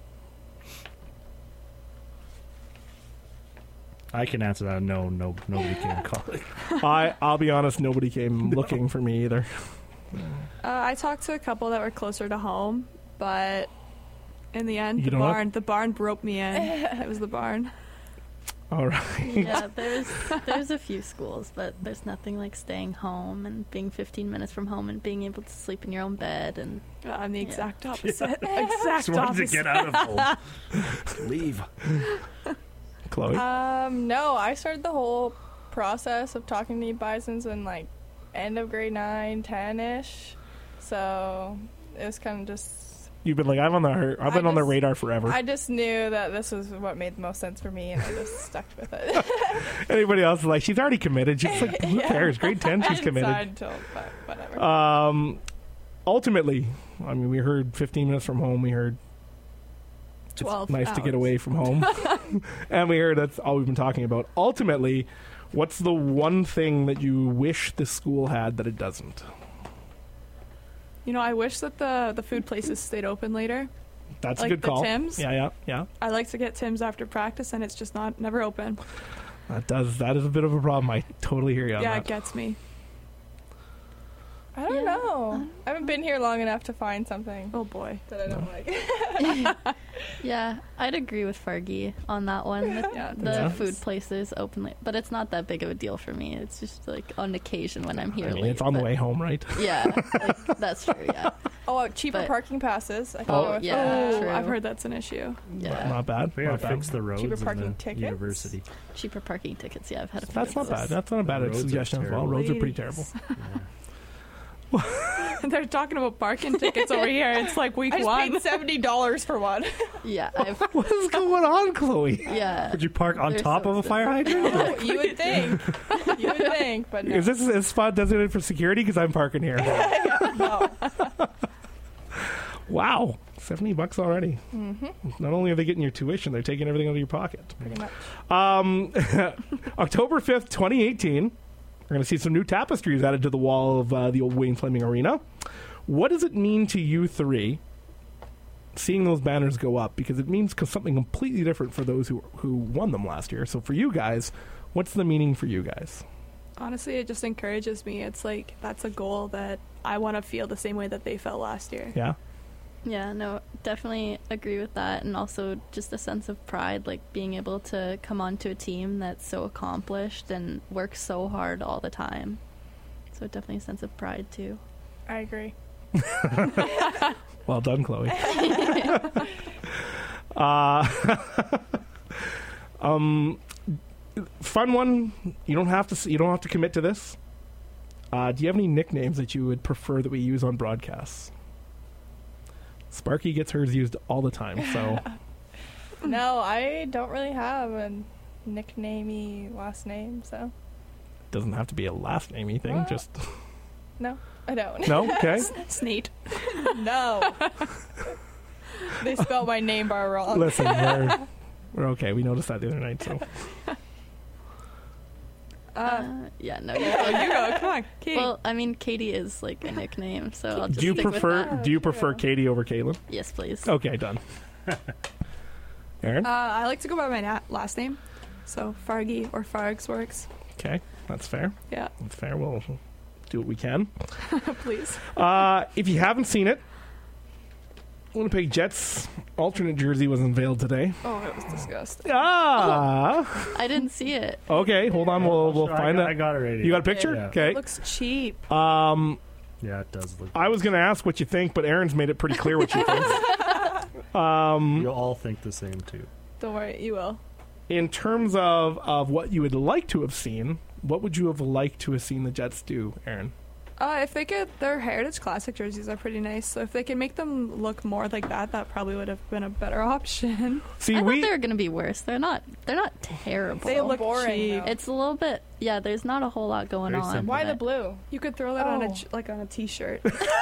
I can answer that. No, no, nobody can call it. I I'll be honest, nobody came looking for me either. Uh, I talked to a couple that were closer to home, but in the end, You the know what? barn the barn broke me in. It was the barn. All right. Yeah, there's there's a few schools, but there's nothing like staying home and being fifteen minutes from home and being able to sleep in your own bed and Uh, I'm the Yeah. exact opposite. Just exact wanted opposite. to get out of home. Leave. Chloe? Um, no, I started the whole process of talking to Bisons in like end of grade nine, ten ish. So it was kind of just. You've been like, I'm on the, I've been I on the just- radar forever. I just knew that this was what made the most sense for me, and I just stuck with it. Anybody else is like, she's already committed. She's like, who Yeah. cares? Grade ten, I she's didn't committed. decide until, but whatever. Um, ultimately, I mean, we heard fifteen minutes from home. We heard it's twelve nice to get hours. away from home, and we heard that's all we've been talking about. Ultimately, what's the one thing that you wish the school had that it doesn't? You know, I wish that the the food places stayed open later. That's Like a good the call. Tim's? Yeah, yeah, yeah. I like to get Tim's after practice, and it's just not never open. That does. That is a bit of a problem. I totally hear you on Yeah, that. it gets me. I don't Yeah. know. I haven't been here long enough to find something Oh boy. that I don't like. Yeah, I'd agree with Fergie on that one. The, Yeah, the Yeah. food places openly, but it's not that big of a deal for me. It's just like on occasion when I'm here. I mean, late, it's on the but- way home, right? Yeah, like, that's true. Yeah, Oh, cheaper But- parking passes. I Oh, don't know if yeah. oh, true. I've heard that's an issue. yeah. Not bad. We gotta Not bad. fix the roads Cheaper in parking the tickets? university. Cheaper parking tickets. Yeah, I've had a few. That's of not those. bad. That's not a bad The roads are suggestion as well. terrible. Roads are pretty terrible. They're talking about parking tickets over here. It's like week I just one. paid seventy dollars for one. Yeah, I've, What is going on, Chloe? yeah. Would you park on They're top so of a fire hydrant? Oh, you would think. You would think, but no. Is this a spot designated for security? Because I'm parking here. no. Wow, seventy bucks already. Mm-hmm. Not only are they getting your tuition, they're taking everything out of your pocket. Pretty much. Um, October fifth, twenty eighteen. We're going to see some new tapestries added to the wall of uh, the old Wayne Fleming Arena. What does it mean to you three seeing those banners go up? Because it means co- something completely different for those who who won them last year. So for you guys, what's the meaning for you guys? Honestly, it just encourages me. It's like that's a goal that I want to feel the same way that they felt last year. Yeah? Yeah, no, definitely agree with that. And also just a sense of pride, like being able to come onto a team that's so accomplished and works so hard all the time. So definitely a sense of pride, too. I agree. Well done, Chloe. uh, um, fun one. You don't have to. s- You don't have to commit to this. Uh, do you have any nicknames that you would prefer that we use on broadcasts? Sparky gets hers used all the time, so No, I don't really have a nicknamey last name, so it doesn't have to be a last namey thing. Well- Just no, I don't. no. Okay. Sneet. No. They spelled my name bar wrong. Listen, we're we're okay. We noticed that the other night. So Uh, Uh, yeah, no. oh, You're you go. Come on, Katie. well, I mean, Katie is like a nickname, so I'll just do you stick with prefer that. do you True. prefer Katie over Caitlin? Yes, please. Okay, done. Aaron. uh, I like to go by my na- last name, so Fargy or Fargs works. Okay, that's fair. Yeah, That's fair. We'll do what we can. please. Uh, if you haven't seen it, Winnipeg Jets alternate jersey was unveiled today. Oh, it was disgusting. Ah. I didn't see it. Okay, hold on. We'll we'll Sure, I find got, that. I got it already. You got a picture? Yeah. Okay. It looks cheap. Um, Yeah, it does look. I was going to ask what you think, but Aaron's made it pretty clear what she thinks. Um, You'll all think the same too. Don't worry, you will. in terms of of what you would like to have seen, what would you have liked to have seen the Jets do, Aaron? Uh, if they could, their Heritage Classic jerseys are pretty nice. So if they can make them look more like that, that probably would have been a better option. See, I we thought they were going to be worse. They're not. They're not terrible. They look boring, cheap. though. It's a little bit. Yeah, there's not a whole lot going Very on. simple. Why the but- blue? You could throw that on a Oh. j- like on a T-shirt.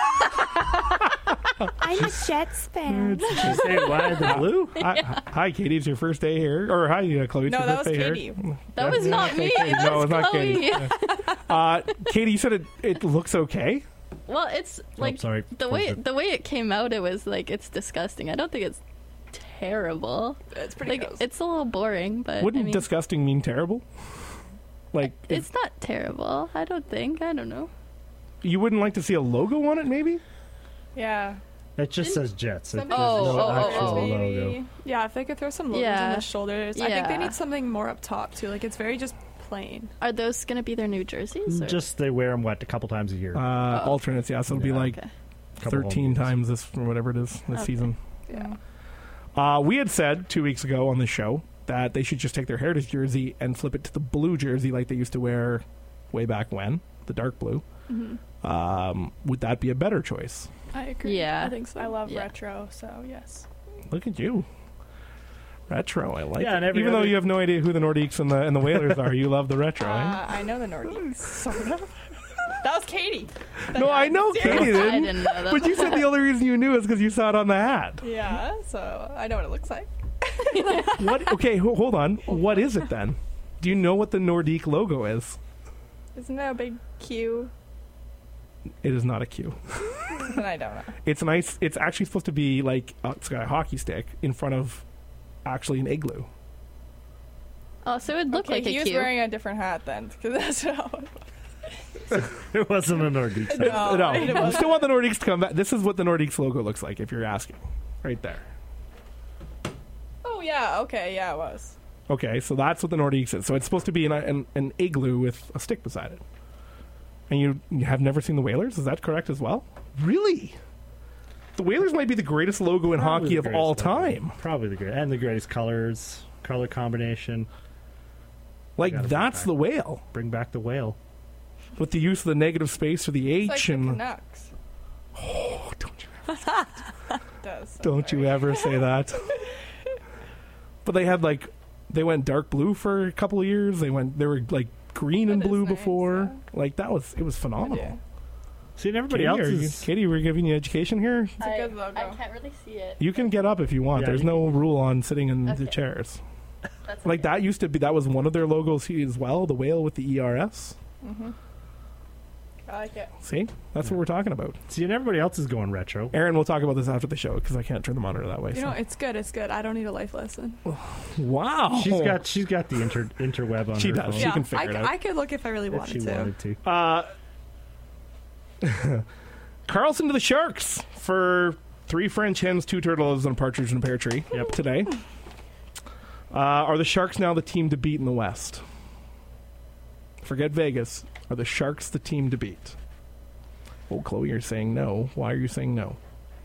I'm a Jets fan. Did you say why the blue? hi, hi, Katie. It's your first day here, or hi, uh, Chloe. It's No, your that first was day Katie. here. That was not me. Okay, That no, was it's not Chloe. Katie. Uh, Katie, you said it. It looks okay. Well, it's like sorry. the way Close it. the way it came out. It was like it's disgusting. I don't think it's terrible. It's pretty Like gross. it's a little boring, but Wouldn't I mean, disgusting mean terrible? Like, if it's not terrible. I don't think. I don't know. you wouldn't like to see a logo on it, maybe? Yeah. It just says Jets. It, Some there's Oh, no oh, oh, actual oh. logo. Yeah, if they could throw some logos Yeah. on the shoulders. I think they Yeah. need something more up top too. Like it's very just plain. Are those going to be their new jerseys? Or? Just they wear them what a couple times a year. Uh, Oh. Alternates, yeah. So it'll be Yeah. like Okay. Couple home thirteen games. times this, or whatever it is, this Okay. season. Yeah. Uh, we had said two weeks ago on the show that they should just take their heritage jersey and flip it to the blue jersey like they used to wear way back when, the dark blue. Mm-hmm. Um, would that be a better choice? I agree. Yeah. I think so. I love Yeah. retro, so yes. Look at you. Retro, I like Yeah, it. and every Even though other- you have no idea who the Nordiques and the and the Whalers are, you love the retro, eh? Uh, I know the Nordiques, sort of. That was Katie. No, I know Katie I didn't. didn't know that. But you said the only reason you knew is because you saw it on the hat. Yeah, so I know what it looks like. What? Okay, ho- hold on. What is it then? Do you know what the Nordique logo is? Isn't that a big Q? It is not a Q. Then I don't know. It's nice. It's actually supposed to be like uh, it's got a hockey stick in front of actually an igloo. Oh, so it would look Okay, like he a was cube. wearing a different hat then, because that's how. It wasn't a Nordique. No, no, it I wasn't. still want the Nordiques to come back. This is what the Nordiques logo looks like, if you're asking, right there. Oh yeah, okay, yeah, it was. Okay, so that's what the Nordiques is. So it's supposed to be an, an, an igloo with a stick beside it. And you, you have never seen the Whalers? Is that correct as well? Really? The Whalers might be the greatest logo in Probably hockey the of greatest all logo. time. Probably the great and the greatest colors, color combination. Like, Gotta that's bring the back- whale. Bring back the whale. With the use of the negative space for the It's like H the and... Canucks. Oh, don't you, It does. I'm don't you sorry. ever say that. But they had, like... They went dark blue for a couple of years. They went... They were, like, green and That is blue nice, before. yeah. Like, that was... It was I phenomenal. do. See, and everybody Katie, else are you, is. Katie, we're giving you education here. It's a good logo. I can't really see it. You can get up if you want. Yeah, There's you no rule on sitting in the Okay. chairs. That's Like okay. that used to be. That was one of their logos as well. The whale with the E R S. Mm-hmm. I like it. See, that's what we're talking about. See, and everybody else is going retro. Aaron, we'll talk about this after the show because I can't turn the monitor that way. You so. know, it's good. It's good. I don't need a life lesson. Wow, She's got she's got the inter interweb on She her does. phone. She can figure I, it c- out. I could look if I really if wanted she to. wanted to. Uh, Carlson to the Sharks for three French hens, two turtles, and a partridge in a pear tree. Yep, today. Uh, are the Sharks now the team to beat in the West? Forget Vegas. Are the Sharks the team to beat? Oh, Chloe, you're saying no. Why are you saying no?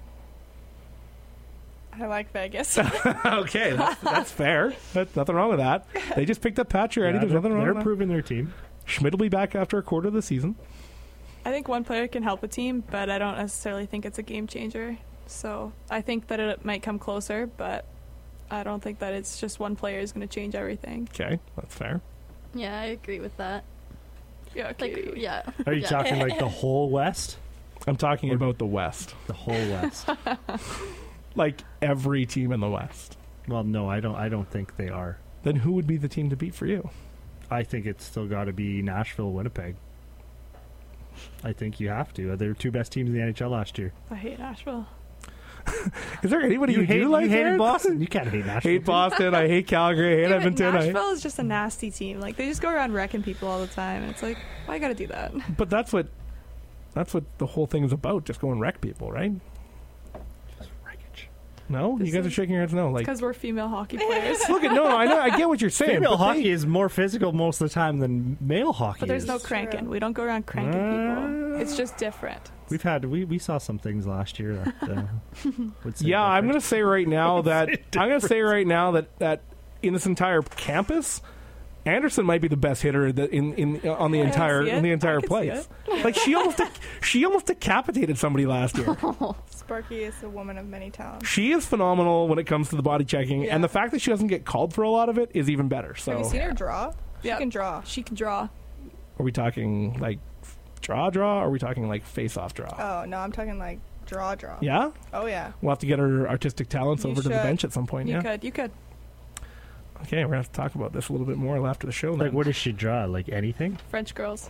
I like Vegas. Okay, that's, that's fair. That's nothing wrong with that. They just picked up Pacioretty. Yeah, There's they're nothing wrong they're with that. proving their team. Schmidt will be back after a quarter of the season. I think one player can help a team, but I don't necessarily think it's a game changer. So I think that it might come closer, but I don't think that it's just one player is going to change everything. Okay, that's fair. Yeah, I agree with that. Yeah, Like, Katie. yeah. Are you yeah. talking like the whole West? I'm talking about the West. The whole West. Like every team in the West. Well, no, I don't. I don't think they are. Then who would be the team to beat for you? I think it's still got to be Nashville, Winnipeg. I think you have to. They're two best teams in the N H L last year. I hate Nashville. Is there anybody you, hate, do like you hated Aaron? Boston. You can't hate Nashville. hate Boston. I hate Calgary. I hate Yeah, but Edmonton. I, Nashville is just a nasty team. Like they just go around wrecking people all the time. And it's like, why gotta do that? but that's what that's what the whole thing is about. Just go and wreck people, right? Wreckage. No, This you guys are is- shaking your heads. No, like Because we're female hockey players. look at no, no. I know. I get what you're saying. Female but hockey they- is more physical most of the time than male hockey. But there's is. no cranking. We don't go around cranking people. It's just different. We've had we, we saw some things last year that uh, would say Yeah, I'm different. going to say right now that I'm going to say right now that that in this entire campus, Anderson might be the best hitter that in, in on the Yeah, I entire see in the it. entire I can see place. Like she almost de- she almost decapitated somebody last year. Sparky is a woman of many talents. She is phenomenal when it comes to the body checking, Yeah. and the fact that she doesn't get called for a lot of it is even better. So, Have you seen her draw? She Yeah. can draw. She can draw. are we talking like draw draw? Or are we talking like face off draw? Oh no, I'm talking like draw draw. Yeah, Oh yeah. we'll have to get her artistic talents You over to the should. bench at some point. You yeah. could. You could. Okay, we're gonna have to talk about this a little bit more after the show. Like, then. what does she draw? Like anything? French girls.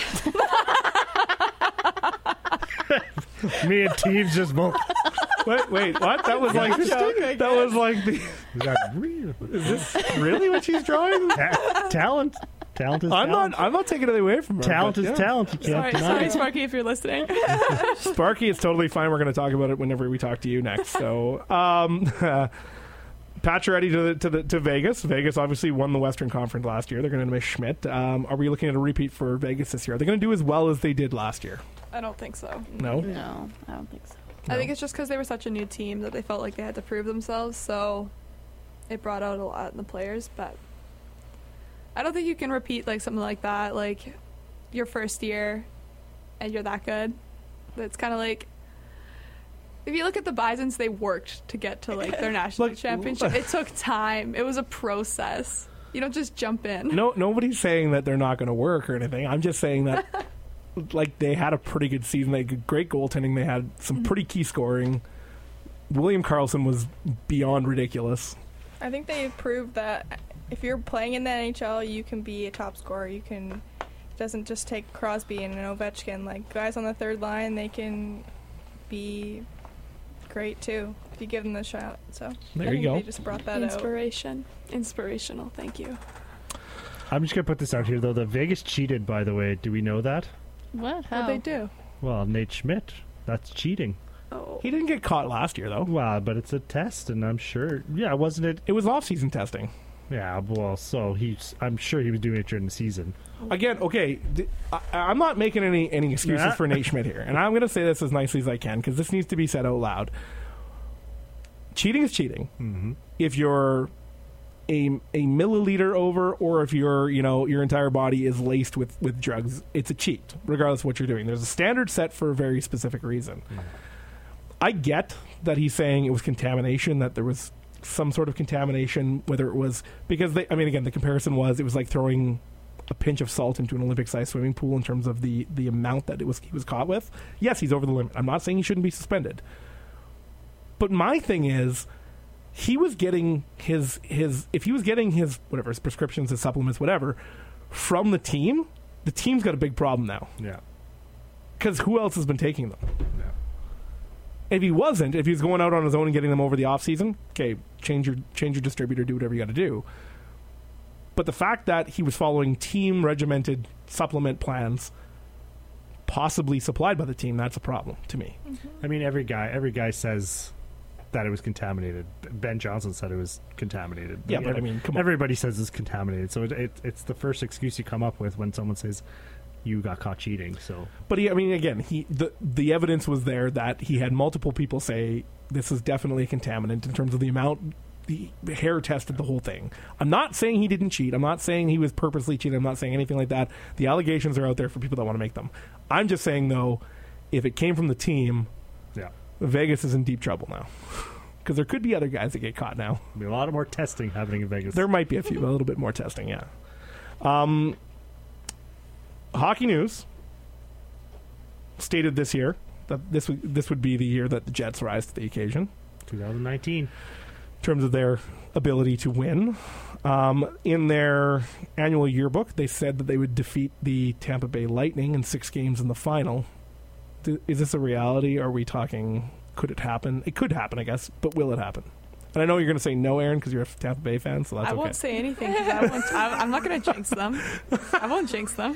Me and Teves just both. Wait, wait, what? That was like joke, that was like the. We got real Is this really what she's drawing? ta- talent. Talent is I'm talent. not. I'm not taking it away from her. Talent but is yeah. talent. You can't Sorry, deny sorry, it. Sparky, if you're listening. Sparky, it's totally fine. We're going to talk about it whenever we talk to you next. So, um, Pacioretty to the, to the to Vegas. Vegas obviously won the Western Conference last year. They're going to miss Schmidt. Um, are we looking at a repeat for Vegas this year? Are they going to do as well as they did last year? I don't think so. No. No, I don't think so. I think it's just because they were such a new team that they felt like they had to prove themselves. So it brought out a lot in the players, but I don't think you can repeat like something like that, like your first year and you're that good. It's kind of like, if you look at the Bisons, they worked to get to like their national Like, championship. It took time. It was a process. You don't just jump in. No, nobody's saying that they're not going to work or anything. I'm just saying that, like, they had a pretty good season. They had great goaltending. They had some pretty key scoring. William Karlsson was beyond ridiculous. I think they proved that if you're playing in the N H L, you can be a top scorer. You can. It doesn't just take Crosby and an Ovechkin. Like, guys on the third line, they can be great too if you give them the shot. So There I you think go. They just brought that out. Inspiration. Inspirational. Thank you. I'm just gonna put this out here though. The Vegas cheated, by the way. Do we know that? What? How? What they do? Well, Nate Schmidt. That's cheating. Oh. He didn't get caught last year, though. Wow, but it's a test, and I'm sure. Yeah, wasn't it? It was off-season testing. Yeah. Well, so he's. I'm sure he was doing it during the season. Again, okay, th- I, I'm not making any, any excuses Yeah. for Nate Schmidt here, and I'm going to say this as nicely as I can because this needs to be said out loud. Cheating is cheating. Mm-hmm. If you're a, a milliliter over, or if you're, you know, your entire body is laced with, with drugs, it's a cheat, regardless of what you're doing. There's a standard set for a very specific reason. Mm. I get that he's saying it was contamination, that there was some sort of contamination, whether it was because they, I mean, again, the comparison was it was like throwing a pinch of salt into an Olympic-sized swimming pool in terms of the, the amount that it was he was caught with. Yes, he's over the limit. I'm not saying he shouldn't be suspended. But my thing is, he was getting his his if he was getting his whatever his prescriptions, his supplements, whatever, from the team, the team's got a big problem now. Yeah. Because who else has been taking them? Yeah. If he wasn't, if he was going out on his own and getting them over the off season, okay, change your change your distributor, do whatever you got to do. But the fact that he was following team regimented supplement plans, possibly supplied by the team, that's a problem to me. I mean, every guy. Every guy says that it was contaminated. Ben Johnson said it was contaminated. Yeah, but I mean, come on. Everybody says it's contaminated. So it, it, it's the first excuse you come up with when someone says you got caught cheating. So, But he, I mean, again, he the the evidence was there that he had multiple people say this is definitely a contaminant in terms of the amount. The hair tested the whole thing. I'm not saying he didn't cheat. I'm not saying he was purposely cheating. I'm not saying anything like that. The allegations are out there for people that want to make them. I'm just saying, though, if it came from the team, yeah, Vegas is in deep trouble now. Because there could be other guys that get caught now. there'll be a lot of more testing happening in Vegas. There might be a few, a little bit more testing, yeah. Um, Hockey News stated this year that this would, this would be the year that the Jets rise to the occasion twenty nineteen. in terms of their ability to win. Um, in their annual yearbook, they said that they would defeat the Tampa Bay Lightning in six games in the final. Th- Is this a reality? Are we talking, could it happen? It could happen, I guess, but will it happen? And I know you're going to say no, Aaron, because you're a Tampa Bay fan, so that's I okay. won't say anything because I won't, I, I'm not going to jinx them. I won't jinx them.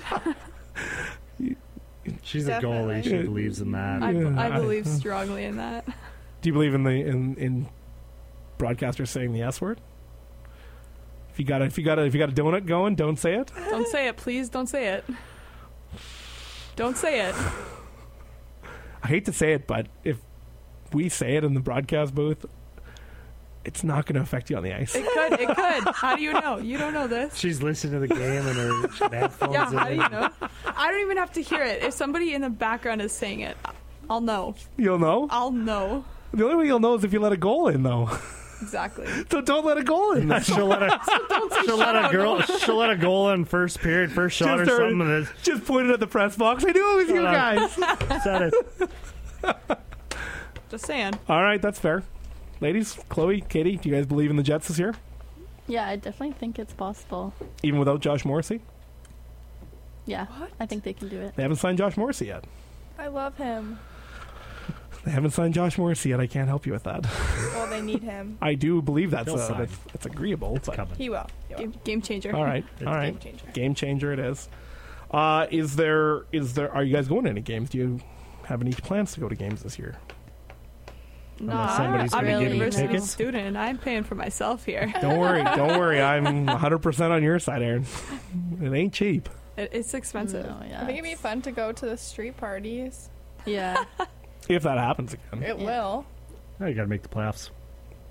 She's Definitely. a goalie. She believes in that. I, Yeah. I believe strongly in that. Do you believe in the in, in broadcasters saying the S word? If you got a, if you got a, if you got a donut going, don't say it. Don't say it, please. Don't say it. Don't say it. I hate to say it, but if we say it in the broadcast booth, it's not going to affect you on the ice. It could. It could. How do you know? You don't know this. She's listening to the game and her headphones. Yeah. in. How do you know? I don't even have to hear it. If somebody in the background is saying it, I'll know. You'll know. I'll know. The only way you'll know is if you let a goal in, though. Exactly. So don't let a goal in. she'll let a Don't say she'll shut let a out, girl no. she'll let a goal in first period, first shot or Just something. And it's Just pointed at the press box. I knew it was you Shut guys. up. said it. Just saying. All right, that's fair. Ladies, Chloe, Katie, do you guys believe in the Jets this year? Yeah, I definitely think it's possible. Even without Josh Morrissey? Yeah, What? I think they can do it. They haven't signed Josh Morrissey yet. I love him. They haven't signed Josh Morrissey yet. I can't help you with that. Well, they need him. I do believe that's He'll uh, sign. that's, that's agreeable. But Coming. He will. He will. Game, game changer. all right, It's all a right, Game changer. game changer it is. Uh, is there is there? Are you guys going to any games? Do you have any plans to go to games this year? No, Unless I'm, somebody's I'm gonna a give you university tickets. student. I'm paying for myself here. Don't worry, don't worry. I'm one hundred percent on your side, Aaron. It ain't cheap. It, it's expensive. No, yeah. I think it'd be fun to go to the street parties. Yeah. If that happens again. It Yeah. will. Oh, you got to make the playoffs.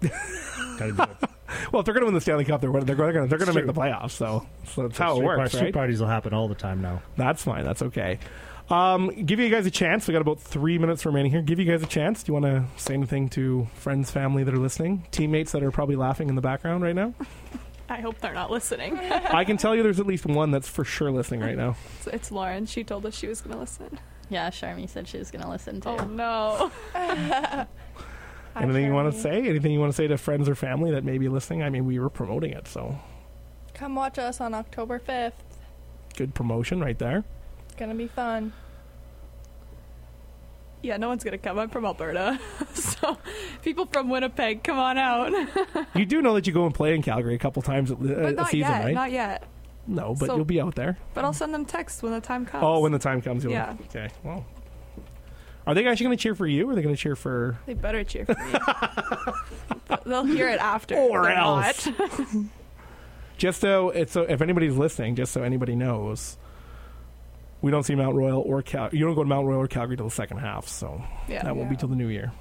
Gotta do it. Well, if they're going to win the Stanley Cup, they're they're going to they're going to make the playoffs. So, so that's how it Street works, par- right? Street parties will happen all the time now. That's fine. That's okay. Um, give you guys a chance. We got about three minutes remaining here. Give you guys a chance. Do you want to say anything to friends, family that are listening, teammates that are probably laughing in the background right now? I hope they're not listening. I can tell you, there's at least one that's for sure listening right now. it's, it's Lauren. She told us she was going to listen. Yeah, Sharmi said she was going to listen too. Oh no. Anything you want to Sharmi. say? Anything you want to say to friends or family that may be listening? I mean, we were promoting it, so Come watch us on October fifth. good promotion right there. It's gonna be fun. Yeah, no one's going to come. I'm from Alberta. So people from Winnipeg, come on out. You do know that you go and play in Calgary a couple times a, But a not season, yet. right? Not yet. No, but So- you'll be out there. But I'll send them texts when the time comes. Oh, when the time comes, you'll. Yeah. Okay. Well, are they actually going to cheer for you, or are they going to cheer for? They better cheer for me. They'll hear it after. Or They're else. not. Just so it's so if anybody's listening, just so anybody knows, we don't see Mount Royal or Cal. You don't go to Mount Royal or Calgary till the second half, so Yeah. that won't be Yeah. till the new year.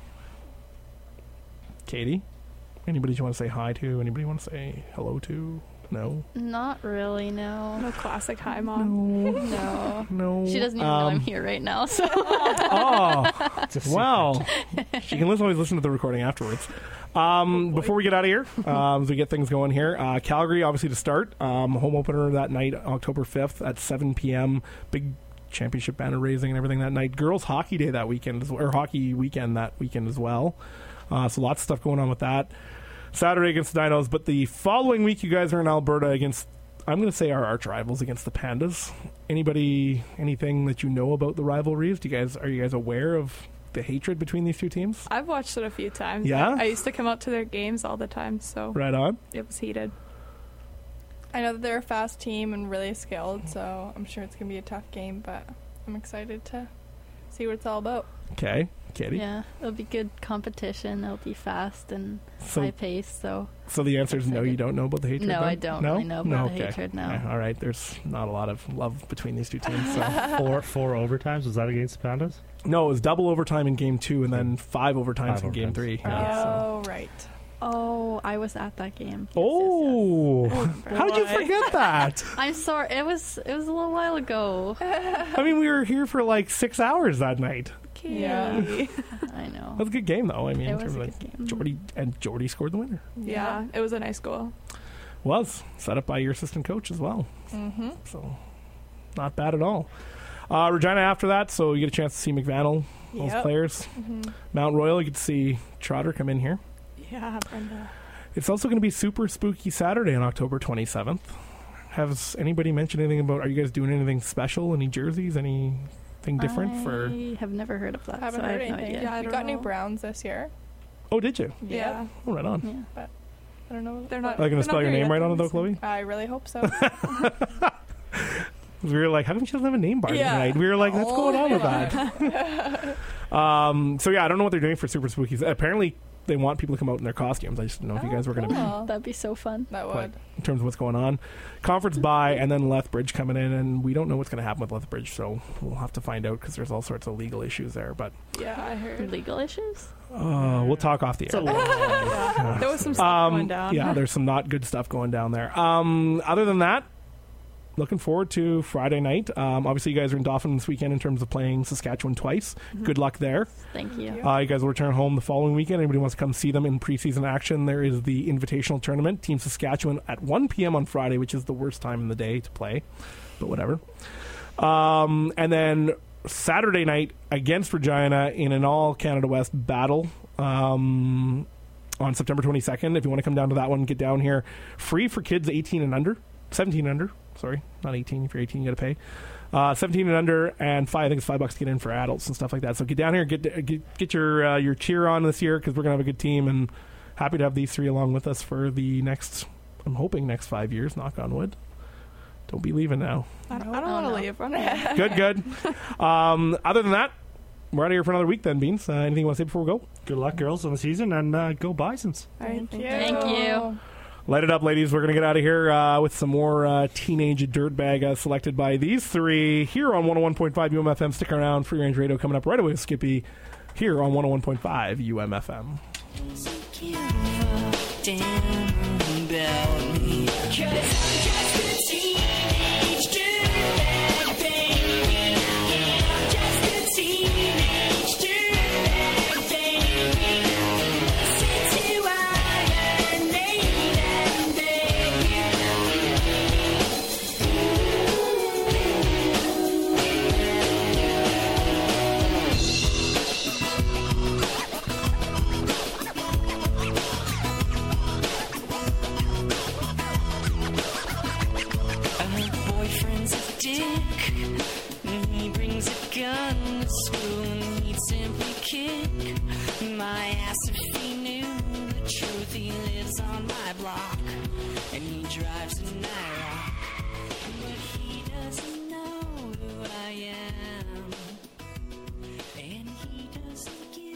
Katie, anybody you want to say hi to? Anybody you want to say hello to? No. Not really, no. No classic hi, Mom. No. No. She doesn't even know I'm Um, here right now, so. Oh, It's a secret. well, she can listen, always listen to the recording afterwards. Um, before we get out of here, um, as we get things going here, uh, Calgary, obviously, to start. Um, home opener that night, October fifth at seven p.m. Big championship banner raising and everything that night. Girls hockey day that weekend, as well, or hockey weekend that weekend as well. Uh, so lots of stuff going on with that. Saturday against the Dinos, but the following week you guys are in Alberta against, I'm going to say, our arch rivals against the Pandas. Anybody, anything that you know about the rivalries? Do you guys, are you guys aware of the hatred between these two teams? I've watched it a few times. Yeah? I used to come out to their games all the time, so Right on. it was heated. I know that they're a fast team and really skilled, so I'm sure it's gonna be a tough game, but I'm excited to see what it's all about. Okay, Katie. Yeah, it'll be good competition. It'll be fast and So, high paced, so. so the answer is no. You don't know about the hatred. No, then? I don't no? really know about no? the Okay. hatred, no. Yeah, all right. There's not a lot of love between these two teams. So. four four overtimes. Was that against the Pandas? No, it was double overtime in game two, and then five overtimes Five in game overtimes. three. Oh. Yeah, so. Oh, right. Oh, I was at that game. Yes, yes, yes. Oh, how did you boy. forget that? I'm sorry. It was it was a little while ago. I mean, we were here for like six hours that night. Yeah. I know. That was a good game, though. I mean, It in was terms a of good game. Jordy and Jordy scored the winner. Yeah, it was a nice goal. Was set up by your assistant coach as well. Mm-hmm. So not bad at all. Uh, Regina after that, so you get a chance to see McVannell, those Yep. players. Mm-hmm. Mount Royal, you get to see Trotter come in here. Yeah, Brenda. It's also going to be Super Spooky Saturday on October twenty-seventh. Has anybody mentioned anything about, are you guys doing anything special? Any jerseys? Anything different I for... have never heard of that. I haven't so heard I have anything. No idea. Yeah, I we don't got new know. Browns this year. Oh, did you? Yeah. Oh, right on. Yeah. I don't know. They're not- Are you going to They're spell not your here name yet, right on it, though, they're Chloe? I really hope so. We were like, how come she doesn't have a name bar Yeah. tonight? We were like, what's going on with Oh, that? um, so, yeah, I don't know what they're doing for Super Spookies. Apparently, they want people to come out in their costumes. I just didn't know if you Oh, guys were going to be cool. That'd be so fun. That Quite. would. in terms of what's going on. Conference bye, and then Lethbridge coming in, and we don't know what's going to happen with Lethbridge, so we'll have to find out because there's all sorts of legal issues there. But Yeah, I heard. Legal issues? uh, we'll talk off the It's a air. long Yeah, there was some stuff Um, going down. yeah, there's some not good stuff going down there. Um, other than that, looking forward to Friday night. Um, obviously, you guys are in Dauphin this weekend in terms of playing Saskatchewan twice. Good luck there. Thank you. Uh, you guys will return home the following weekend. Anybody wants to come see them in preseason action, there is the Invitational Tournament. Team Saskatchewan at one p.m. on Friday, which is the worst time in the day to play, but whatever. Um, and then Saturday night against Regina in an all-Canada West battle um, on September twenty-second. If you want to come down to that one, get down here. Free for kids eighteen and under. seventeen and under. Sorry, not eighteen. If you're eighteen, you got to pay. Uh, seventeen and under, and five. I think it's five bucks to get in for adults and stuff like that. So get down here, get get, get your uh, your cheer on this year because we're gonna have a good team, and happy to have these three along with us for the next. I'm hoping next five years. Knock on wood. Don't be leaving now. I don't, I don't Oh, want to no. leave. I'm here. Good, good. Um, other than that, we're out of here for another week. Then, Beans. Uh, anything you want to say before we go? Good luck, girls, on the season, and uh, go Bisons. All right, Thank you. Thank you. Light it up, ladies. We're going to get out of here uh, with some more uh, teenage dirtbag uh, selected by these three here on one oh one point five U M F M. Stick around. Free Range Radio coming up right away with Skippy here on one oh one point five U M F M. So cute. damn about me. 'Cause I'm just a teenage dirtbag baby. Yeah, I'm just a teenage dirtbag baby. Listen to Iron Maiden, boyfriend's a dick. He brings a gun to school and he'd simply kick my ass if he knew the truth. He lives on my block and he drives a Nyrock, but he doesn't know who I am, and he doesn't give